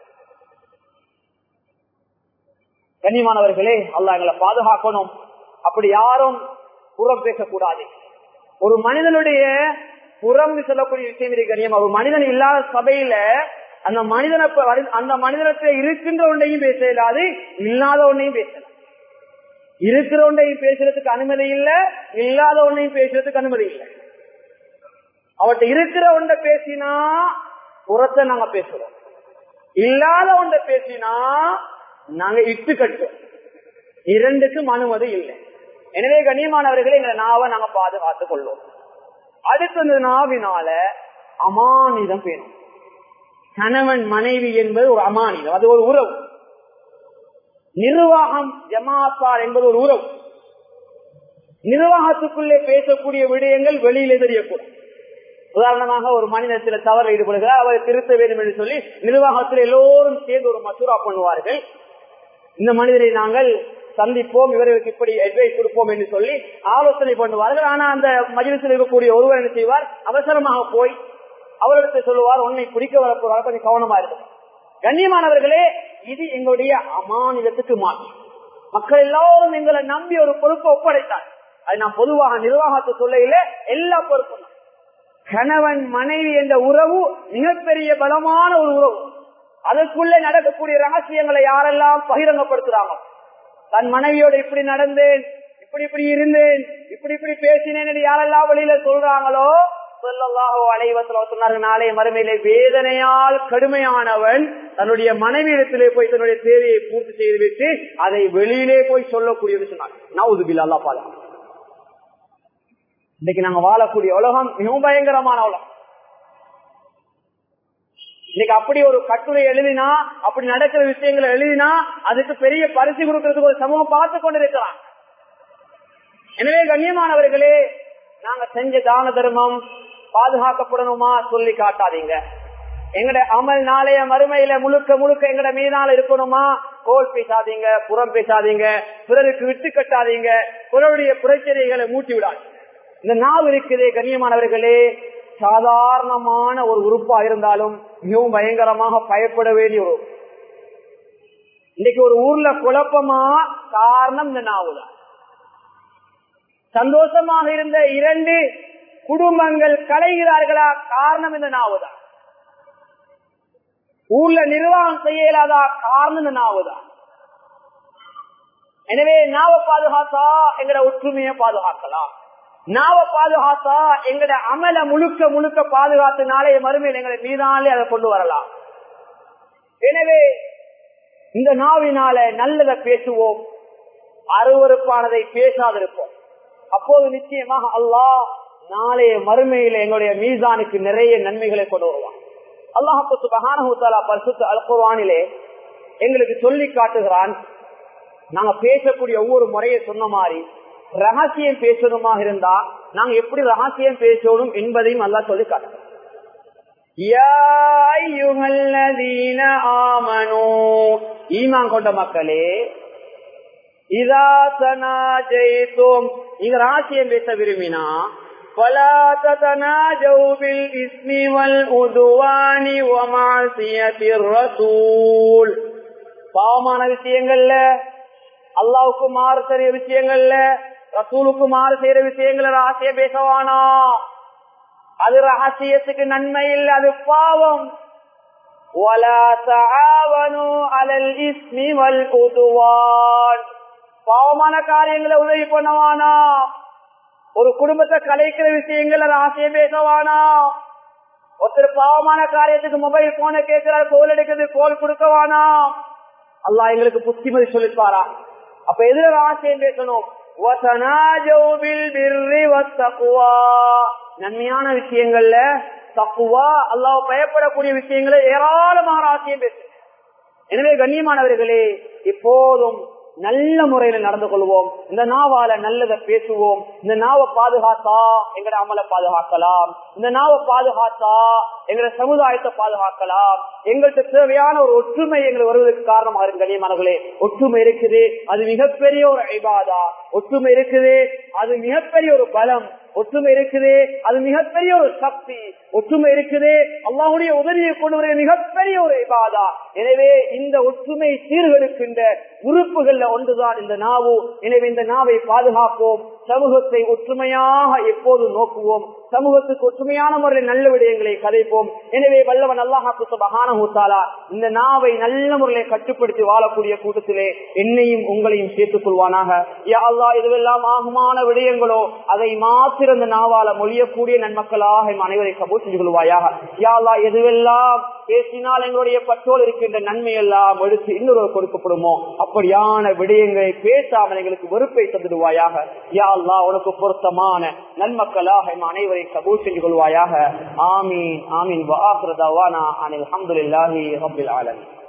Speaker 1: கண்ணியமானவர்களே, அல்லாஹ் எங்களை பாதுகாக்கணும். அப்படி யாரும் புறம் பேசக்கூடாது. ஒரு மனிதனுடைய புறம் சொல்லக்கூடிய விஷயம் இருக்கு கண்ணியம். ஒரு மனிதன் இல்லாத சபையில அந்த மனிதனத்தை இருக்கின்ற ஒன்றையும் பேச இல்லாது, இல்லாத ஒன்றையும் பேசலாம். இருக்கிற ஒன்றையும் பேசுறதுக்கு அனுமதி இல்ல, இல்லாத ஒன்றையும் பேசுறதுக்கு அனுமதி இல்லை. அவர்கிட்ட இருக்கிற ஒன்றை பேசினா புறத்தை நாங்க பேசுறோம், இல்லாத ஒன்றை பேசினா நாங்க இட்டு கட்டுறோம். இரண்டுக்கும் அனுமதி இல்லை. எனவே கண்ணியமானவர்களே எங்களை நாவை நாங்க பாதுகாத்துக் கொள்வோம். அடுத்து இந்த நாவினால அமானிதம் பேணும். கணவன் மனைவி என்பது ஒரு அமானிதம், அது ஒரு உறவு. நிர்வாகம் ஜமாத்தார் என்பது ஒரு உறவு. நிர்வாகத்துக்குள்ளே பேசக்கூடிய விடயங்கள் வெளியிலே தெரியக்கூடும். உதாரணமாக ஒரு மனிதர் சில தவறு ஈடுபடுகிறார், அவரை திருத்த வேண்டும் என்று சொல்லி நிர்வாகத்தில் எல்லோரும் சேர்ந்து ஒரு மசூரா பண்ணுவார்கள். இந்த மனிதரை நாங்கள் சந்திப்போம், இவர்களுக்கு இப்படி அட்வைஸ் கொடுப்போம் என்று சொல்லி ஆலோசனை பண்ணுவார்கள். ஆனா அந்த மஜ்லிஸில் இருக்கக்கூடிய ஒருவர் என்ன செய்வார், அவசரமாக போய் அவரிடத்தை சொல்லுவார், உன்னை பிடிக்க வரப்போறார், கொஞ்சம் கவனமா இருக்கும். கண்ணியமானவர்களே, இது எங்களுடைய அமானிதத்துக்கு மாற்று. மக்கள் எல்லாரும் எங்களை நம்பி ஒரு பொறுப்பை ஒப்படைத்தார். அது நான் பொதுவாக நிர்வாகத்தை சொல்லையில எல்லா பொறுப்பும். கணவன் மனைவி என்ற உறவு மிகப்பெரிய பலமான ஒரு உறவு. அதற்குள்ளே நடக்கக்கூடிய ரகசியங்களை யாரெல்லாம் பகிரங்கப்படுத்துறாங்க, தன் மனைவியோட இப்படி நடந்தேன், இப்படி இப்படி இருந்தேன், இப்படி இப்படி பேசினேன் என்று யாரெல்லாம் வெளியில சொல்றாங்களோ, ஸல்லல்லாஹு அலைஹி வஸல்லம் சொன்னார்கள், நாளைய மறுமையிலே வேதனையால் கடுமையானவன் தன்னுடைய மனைவியிடத்திலே போய் தன்னுடைய தேவையை பூர்த்தி செய்துவிட்டு அதை வெளியிலே போய் சொல்லக்கூடியது சொன்னார். நவுது பில்லாஹ், அல்லாஹ் பாதுகாக்கணும். இன்னைக்கு நாங்க வாழக்கூடிய உலகம் மிகவும் பயங்கரமான உலகம். இன்னைக்கு அப்படி ஒரு கட்டுரை எழுதினா, அப்படி நடக்கிற விஷயங்களை எழுதினா அதுக்கு பெரிய பரிசு கொடுக்கறதுக்கு ஒரு சமூகம் பார்த்து கொண்டிருக்கிறான். எனவே கண்ணியமானவர்களே, நாங்க செஞ்ச தான தர்மம் பாதுகாக்கப்படணுமா சொல்லி காட்டாதீங்க. எங்கட அமல் நாளைய மறுமையில முழுக்க முழுக்க எங்கட மீதால இருக்கணுமா, கோல் பேசாதீங்க, புறம் பேசாதீங்க, பிறருக்கு விட்டு கட்டாதீங்க, பிறருடைய பிரச்சனைகளை மூட்டி விடாது. இந்த நாவு இருக்குதே கண்ணியமானவர்களே, சாதாரணமான ஒரு உறுப்பா இருந்தாலும் மிகவும் பயங்கரமாக பயப்பட வேண்டிய ஒரு. இன்னைக்கு ஒரு ஊர்ல குழப்பமா காரணம் இந்த நாவுதான். சந்தோஷமாக இருந்த 2 குடும்பங்கள் கலைகிறார்களா, காரணம் இந்த நாவுதான். ஊர்ல நிர்வாகம் செய்ய இயலாதா, காரணம் இந்த நாவுதான். எனவே நாவை பாதுகாத்தா எங்கட ஒற்றுமையை பாதுகாக்கலாம். நாவை பாதுகாத்தா எங்கட அமல முழுக்க முழுக்க பாதுகாத்துனாலே மறுமையில் எங்களை மீதாலே அதை கொண்டு வரலாம். எனவே இந்த நாவினால நல்லதை பேசுவோம், அருவருப்பானதை பேசாதிருப்போம். அப்போது நிச்சயமாக அல்லாஹ் நாளைய மறுமையில எங்களுடைய மீசானுக்கு நிறைய நன்மைகளை கொண்டு வருவான். அல்லாஹ் சுப்ஹானஹு வ தஆலா பரிசுத்த அல் குர்ஆனிலே எங்களுக்கு சொல்லி காட்டுகிறான், நாங்க பேசக்கூடிய ஒவ்வொரு முறையை சொன்ன மாதிரி ரகசியம் பேசணுமாக இருந்தா நாங்க எப்படி ரகசியம் பேசணும் என்பதையும் அல்லாஹ் சொல்லி காட்டுகிறோம். யா அய்யுஹல்லதீன ஆமனூ, ஈமான் கொண்ட மக்களே, இதா தனாஜைதும், நீங்க ரகசியம் பேச விரும்பினா ஃபலா ததனாஜௌ பில் இஸ்மி வல் உதுவானி வ மஅசியத்திர் ரசூல், பாவமான விஷயங்கள்ல, அல்லாஹ்வுக்கு மாறு செய்யற விஷயங்கள்ல, ரசூலுக்கு மாறு செய்யற விஷயங்கள்ல ரகசியம் பேசவானா. அது ரகசியத்துக்கு நன்மை இல்லை, அது பாவம். வலா தஆவனு அலல் இஸ்மி வல் உதுவான், பாவமான காரியங்களை உதவி பண்ணவானா. ஒரு குடும்பத்தை கலைக்கிற விஷயங்கள்ல ரகசியம் பேசவானா. ஒருத்தர் பாவமான காரியத்துக்கு மொபைல் போன கேட்கிறார், கோல் எடுக்கிறது, கோல் கொடுக்கவானா. அல்லாஹ் எங்களுக்கு புத்திமதி சொல்லிப்பாரா. அப்ப எதுல ரகசியம் பேசணும்? நன்மையான விஷயங்கள்ல, தக்குவா, அல்லாஹ் பயப்படக்கூடிய விஷயங்களை ஏராளமான ரகசியம் பேசு. எனவே கண்ணியமானவர்களே, இப்போதும் நல்ல முறையில நடந்து கொள்வோம். இந்த நாவால நல்லதை பேசுவோம். இந்த நாவை பாதுகாத்தா எங்கட அமலை பாதுகாக்கலாம். இந்த நாவை பாதுகாத்தா எங்கட சமுதாயத்தை பாதுகாக்கலாம். எங்களுக்கு தேவையான ஒரு ஒற்றுமை எங்களுக்கு வருவதற்கு காரணமாக இருக்கு. கண்ணியமானவர்களே, ஒற்றுமை இருக்குது, அது மிகப்பெரிய ஒரு இபாதா. ஒற்றுமை இருக்குது, அது மிகப்பெரிய ஒரு பலம். ஒற்றுமை இருக்குது, அது மிகப்பெரிய ஒரு சக்தி. ஒற்றுமை இருக்குது, அல்லாஹ்வுடைய உதவியை கொண்டு வர மிகப்பெரிய ஒரு இபாதா. எனவே இந்த ஒற்றுமை சீர்கெடுக்கின்ற உறுப்புகள்ல ஒன்றுதான் இந்த நாவு. எனவே இந்த நாவை பாதுகாப்போம். சமூகத்தை ஒற்றுமையாக எப்போது நோக்குவோம். சமூகத்துக்கு ஒற்றுமையான முறையில் நல்ல விடயங்களை கதைப்போம். எனவே வல்லவன் அல்லாஹ் சுப்ஹானஹு வ தஆலா இந்த நாவை நல்ல முறையில் கட்டுப்படுத்தி வாழக்கூடிய கூட்டத்திலே என்னையும் உங்களையும் சேர்த்துக் கொள்வானாக. யா அல்லாஹ், இதுவெல்லாம் ஆகுமான விடயங்களோ அதை மாத்திர இந்த நாவால மொழியக்கூடிய நன்மக்களாக அனைவரை கபூல் செஞ்சு கொள்வாயாக. யா அல்லாஹ், எதுவெல்லாம் பேசினால் எங்களுடைய பற்றோல் இருக்கின்ற நன்மை எல்லாம் எடுத்து இன்னொரு கொடுக்கப்படுமோ அப்படியான விடயங்களை பேசாமல் எங்களுக்கு வெறுப்பை தந்துடுவாயாக. யா அல்லாஹ் உனக்கு பொருத்தமான நன்மக்களாக அனைவரையும் கபூல் செஞ்சு கொள்வாயாக. ஆமீன் ஆமீன். வ ஆகிரு தஅவானா அனில் ஹம்துலில்லாஹி ரப்பில் ஆலமீன்.